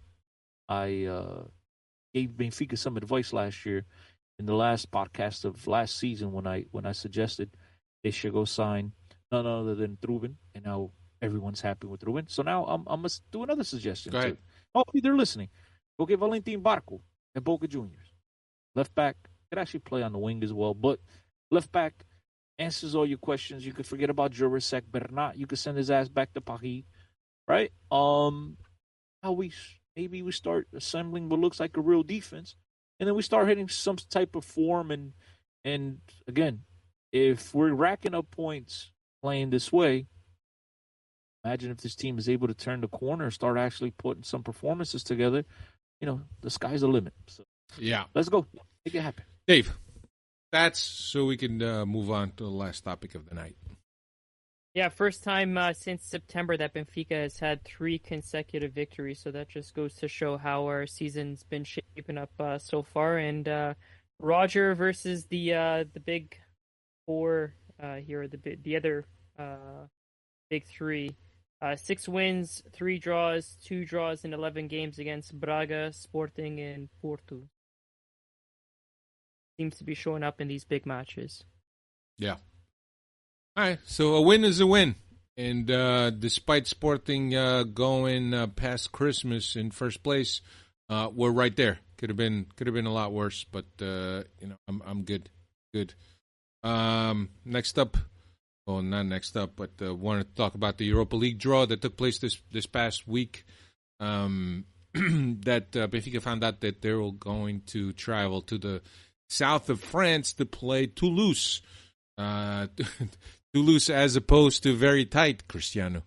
I gave Benfica some advice last year in the last podcast of last season when I suggested they should go sign none other than Trubin, and now everyone's happy with Trubin. So now I'm going to do another suggestion. Go ahead. Hopefully they're listening. Go get Valentin Barco at Boca Juniors. Left back, could actually play on the wing as well, but left back answers all your questions. You could forget about Jurasek Bernat. You could send his ass back to Paris, right? Luis, maybe we start assembling what looks like a real defense, and then we start hitting some type of form. And again, if we're racking up points playing this way, imagine if this team is able to turn the corner and start actually putting some performances together. The sky's the limit. So Yeah. let's go. Make it happen. Dave, that's so we can move on to the last topic of the night. Yeah, first time since September that Benfica has had 3 consecutive victories. So that just goes to show how our season's been shaping up so far. And Roger versus the big 4 here, the other big 3. 6 wins, 3 draws, 2 draws in 11 games against Braga, Sporting, and Porto. Seems to be showing up in these big matches. Yeah. All right, so a win is a win. And despite Sporting going past Christmas in first place, we're right there. Could have been a lot worse, but I'm good. Good. Next up, well, not next up, but wanted to talk about the Europa League draw that took place this past week. That Benfica found out that they were going to travel to the south of France to play Toulouse. Toulouse as opposed to very tight, Cristiano.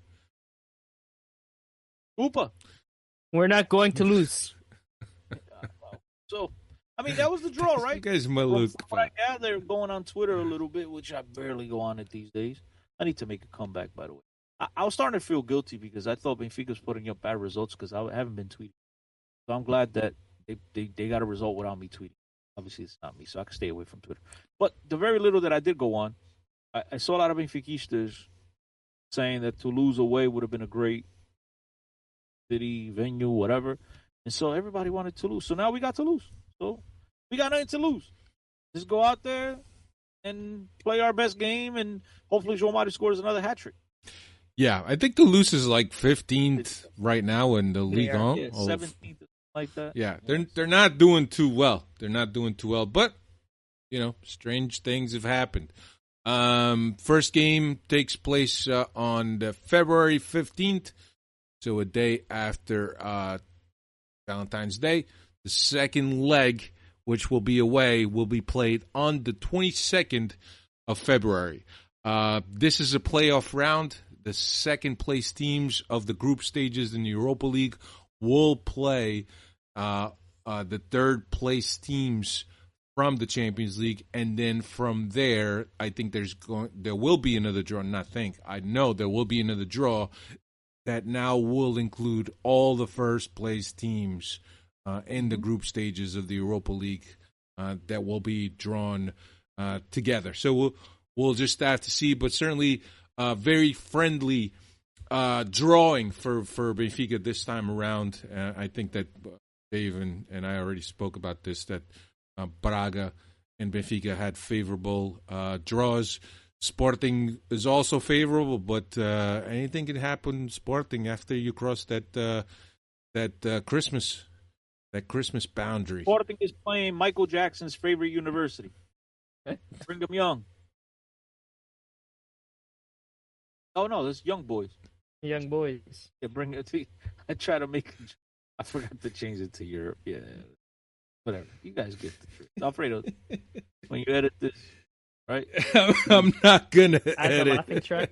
Oopa. We're not going to lose. So, I mean, that was the draw, right? You guys Maluk. From what I gather, going on Twitter a little bit, which I barely go on it these days. I need to make a comeback, by the way. I was starting to feel guilty because I thought Benfica was putting up bad results because I haven't been tweeting. So I'm glad that they got a result without me tweeting. Obviously, it's not me, so I can stay away from Twitter. But the very little that I did go on, I saw a lot of Benfiquistas saying that Toulouse away would have been a great city, venue, whatever. And so everybody wanted Toulouse. So now we got Toulouse. So we got nothing to lose. Just go out there and play our best game, and hopefully João Mário scores another hat trick. Yeah, I think Toulouse is like 15th right now in the Ligue 1. Yeah, 17th, like that. Yeah, they're not doing too well. But strange things have happened. First game takes place on the February 15th, so a day after Valentine's Day. The second leg, which will be away, will be played on the 22nd of February. This is a playoff round. The second place teams of the group stages in the Europa League will play the third place teams from the Champions League, and then from there, I think there will be another draw. I know there will be another draw that now will include all the first place teams in the group stages of the Europa League that will be drawn together. So we'll just have to see, but certainly very friendly drawing for Benfica this time around. I think that Dave and I already spoke about this, that Braga and Benfica had favorable draws. Sporting is also favorable, but anything can happen Sporting after you cross that Christmas boundary. Sporting is playing Michael Jackson's favorite university. Brigham Young. Oh no, that's Young Boys. Young Boys. Yeah, bring it to. I try to make. I forgot to change it to Europe. Yeah, whatever. You guys get the truth. Alfredo, when you edit this, right? I'm not gonna Add the laughing edit. track.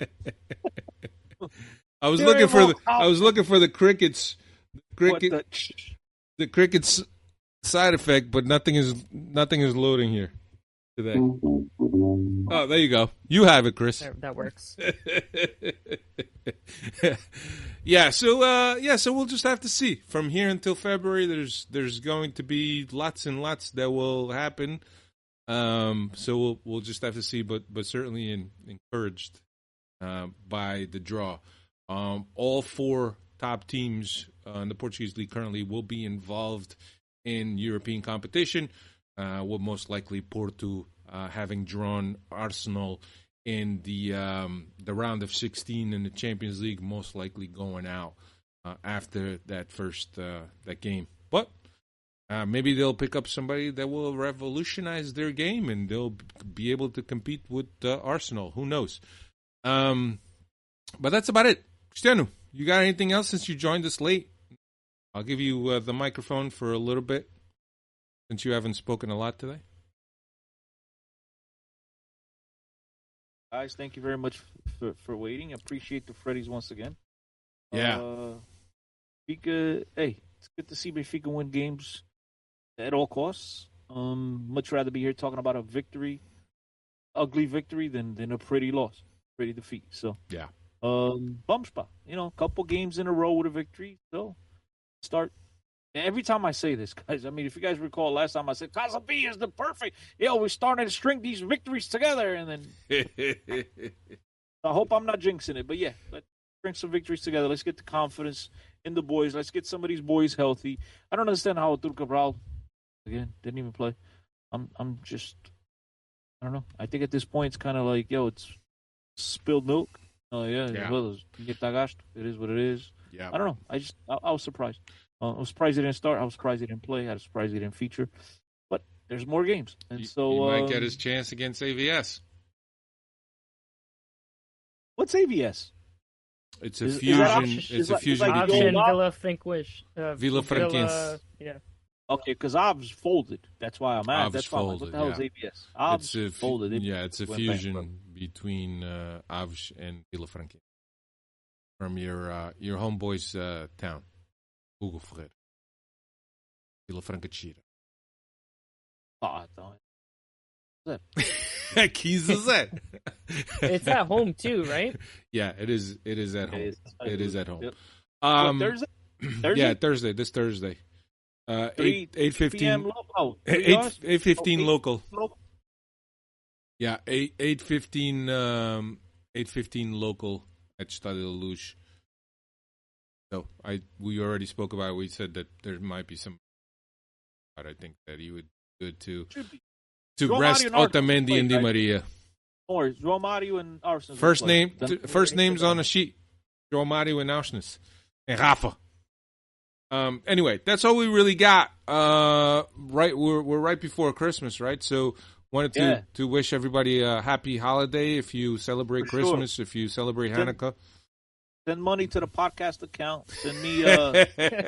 I was looking for the crickets. The crickets side effect, but nothing is loading here today. Oh, there you go. You have it, Chris. That works. Yeah. So we'll just have to see from here until February. There's going to be lots and lots that will happen. So we'll just have to see, but certainly encouraged by the draw. All 4 top teams in the Portuguese league currently will be involved in European competition. Will most likely Porto having drawn Arsenal in the round of 16 in the Champions League, most likely going out after that first that game. But maybe they'll pick up somebody that will revolutionize their game, and they'll be able to compete with Arsenal. Who knows? But that's about it. Cristiano, you got anything else since you joined us late? I'll give you the microphone for a little bit, since you haven't spoken a lot today. Guys, thank you very much for waiting. Appreciate the Freddies once again. Yeah. Benfica, hey, it's good to see Benfica win games at all costs. Much rather be here talking about a victory, ugly victory, than a pretty loss, pretty defeat. So Yeah. bum spot. A couple games in a row with a victory. So start. Every time I say this, guys, I mean, if you guys recall last time I said Casablanca is the perfect, we're starting to string these victories together, and then I hope I'm not jinxing it, but yeah, let's string some victories together. Let's get the confidence in the boys. Let's get some of these boys healthy. I don't understand how Artur Cabral, again, didn't even play. I'm just, I don't know. I think at this point it's kind of like, it's spilled milk. Oh yeah. Well, it is what it is. Yeah. I don't know. I was surprised. I was surprised he didn't start. I was surprised he didn't play. I was surprised he didn't feature. But there's more games, and so he might get his chance against AVS. What's AVS? It's a fusion. It's a fusion like between Villa Franquish. Villa Franquense. Yeah. Okay, because Avs folded. That's why I'm at. Avs That's why. folded, What the hell is AVS? Avs folded. It's a fusion between Avs and Villa Franquense from your homeboy's town. Hugo Freire. Villa Franqueira. Oh, that. It's at home too, right? Yeah, it is. It is at home. It is at home. Yep. Thursday? Yeah, Thursday. This Thursday. 8:15 local. 8:15 local. Yeah, 8:15 local at Stade de Luz. So we already spoke about it. We said that there might be some, but I think that he would do it to rest Otamendi and Di Maria. Or João Mario and Arsenal. First names on a sheet. João Mario and Arsenal. And Rafa. Anyway, that's all we really got. Right, we're right before Christmas, right? So wanted to wish everybody a happy holiday if you celebrate Christmas, if you celebrate Hanukkah. Send money to the podcast account. Send me my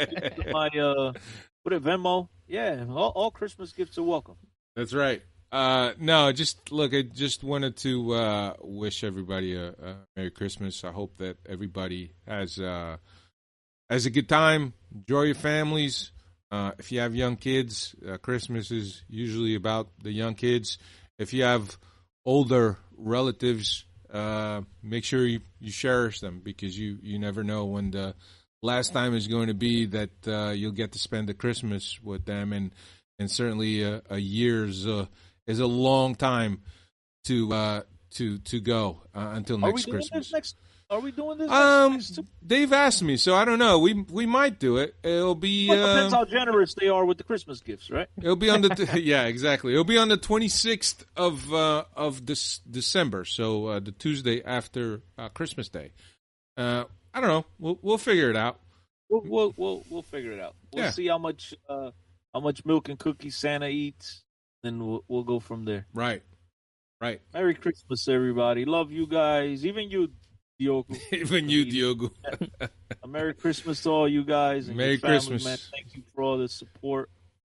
Venmo. Yeah, all Christmas gifts are welcome. That's right. No, I just wanted to wish everybody a Merry Christmas. I hope that everybody has a good time. Enjoy your families. If you have young kids, Christmas is usually about the young kids. If you have older relatives, make sure you cherish them, because you never know when the last time is going to be that you'll get to spend the Christmas with them, and certainly a year is a long time to go until next Christmas. Are we doing this next? They've asked me, so I don't know. We might do it. It'll be depends how generous they are with the Christmas gifts, right? It'll be on the yeah, exactly. It'll be on the 26th of this December, so the Tuesday after Christmas Day. I don't know. We'll figure it out. We'll figure it out. We'll see how much milk and cookies Santa eats, then we'll go from there. Right. Merry Christmas, everybody. Love you guys. Even you, Diogo. Even you, Diogo. A Merry Christmas to all you guys. And Merry your family, Christmas. Man. Thank you for all the support.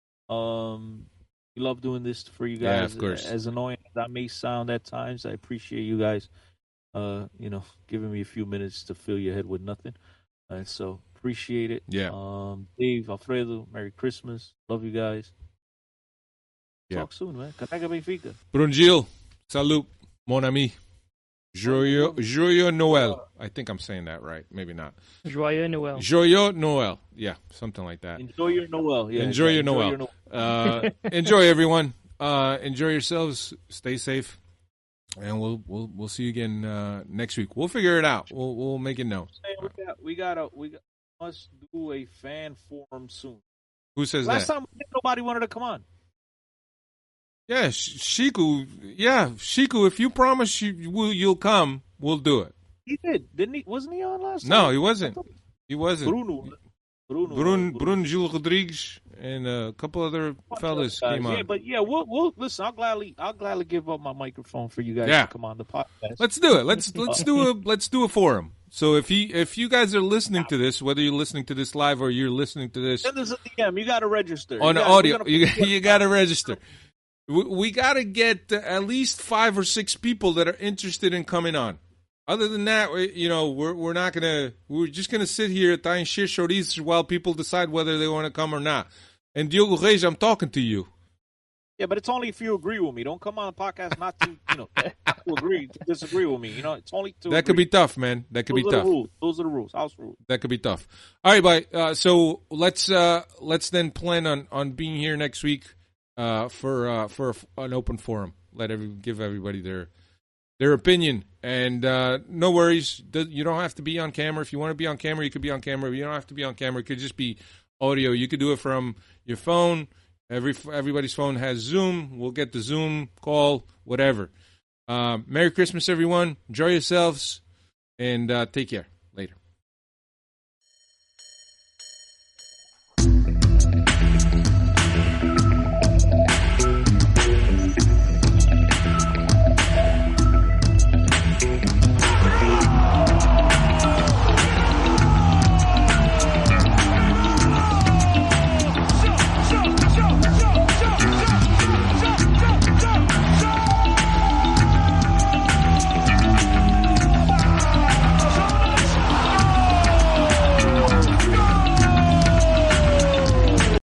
We love doing this for you guys. Yeah, of course. As annoying as that may sound at times, I appreciate you guys, giving me a few minutes to fill your head with nothing. So appreciate it. Yeah. Dave, Alfredo, Merry Christmas. Love you guys. Yeah. Talk soon, man. Carrega Benfica. Brunjil, salut, mon ami. Joyeux Noël. I think I'm saying that right. Maybe not. Joyeux Noël. Joyeux Noël. Yeah, something like that. Enjoy your Noel. Yeah, enjoy your Noel. Enjoy, everyone. Enjoy yourselves. Stay safe, and we'll see you again next week. We'll figure it out. We'll make it known. We must do a fan forum soon. Who says Last that? time nobody wanted to come on. Yeah, Shiku. Yeah, Shiku. If you promise you'll come, we'll do it. He did, didn't he? Wasn't he on last time? No, he wasn't. He wasn't. Bruno Gil Rodrigues and a couple other fellas came on. Yeah, but we'll listen. I'll gladly give up my microphone for you guys to come on the podcast. Let's do it. Let's do a forum. So if you guys are listening to this, whether you're listening to this live or you're listening to this Send us a DM. You got to register. on the audio, you got to register. We got to get at least 5 or 6 people that are interested in coming on. Other than that, we're not gonna. We're just gonna sit here at Time Shit Chorizos while people decide whether they want to come or not. And Diogo Reis, I'm talking to you. Yeah, but it's only if you agree with me. Don't come on the podcast not to, to agree, to disagree with me. It's only to. That could be tough, man. That could be tough. Those are the rules. House rules. That could be tough. All right, bye. So let's then plan on being here next week for an open forum. Give everybody their opinion, and no worries. You don't have to be on camera. If you want to be on camera, you could be on camera. You don't have to be on camera. It could just be audio. You could do it from your phone. Everybody's phone has Zoom. We'll get the Zoom call, whatever. Merry Christmas, everyone. Enjoy yourselves, and take care.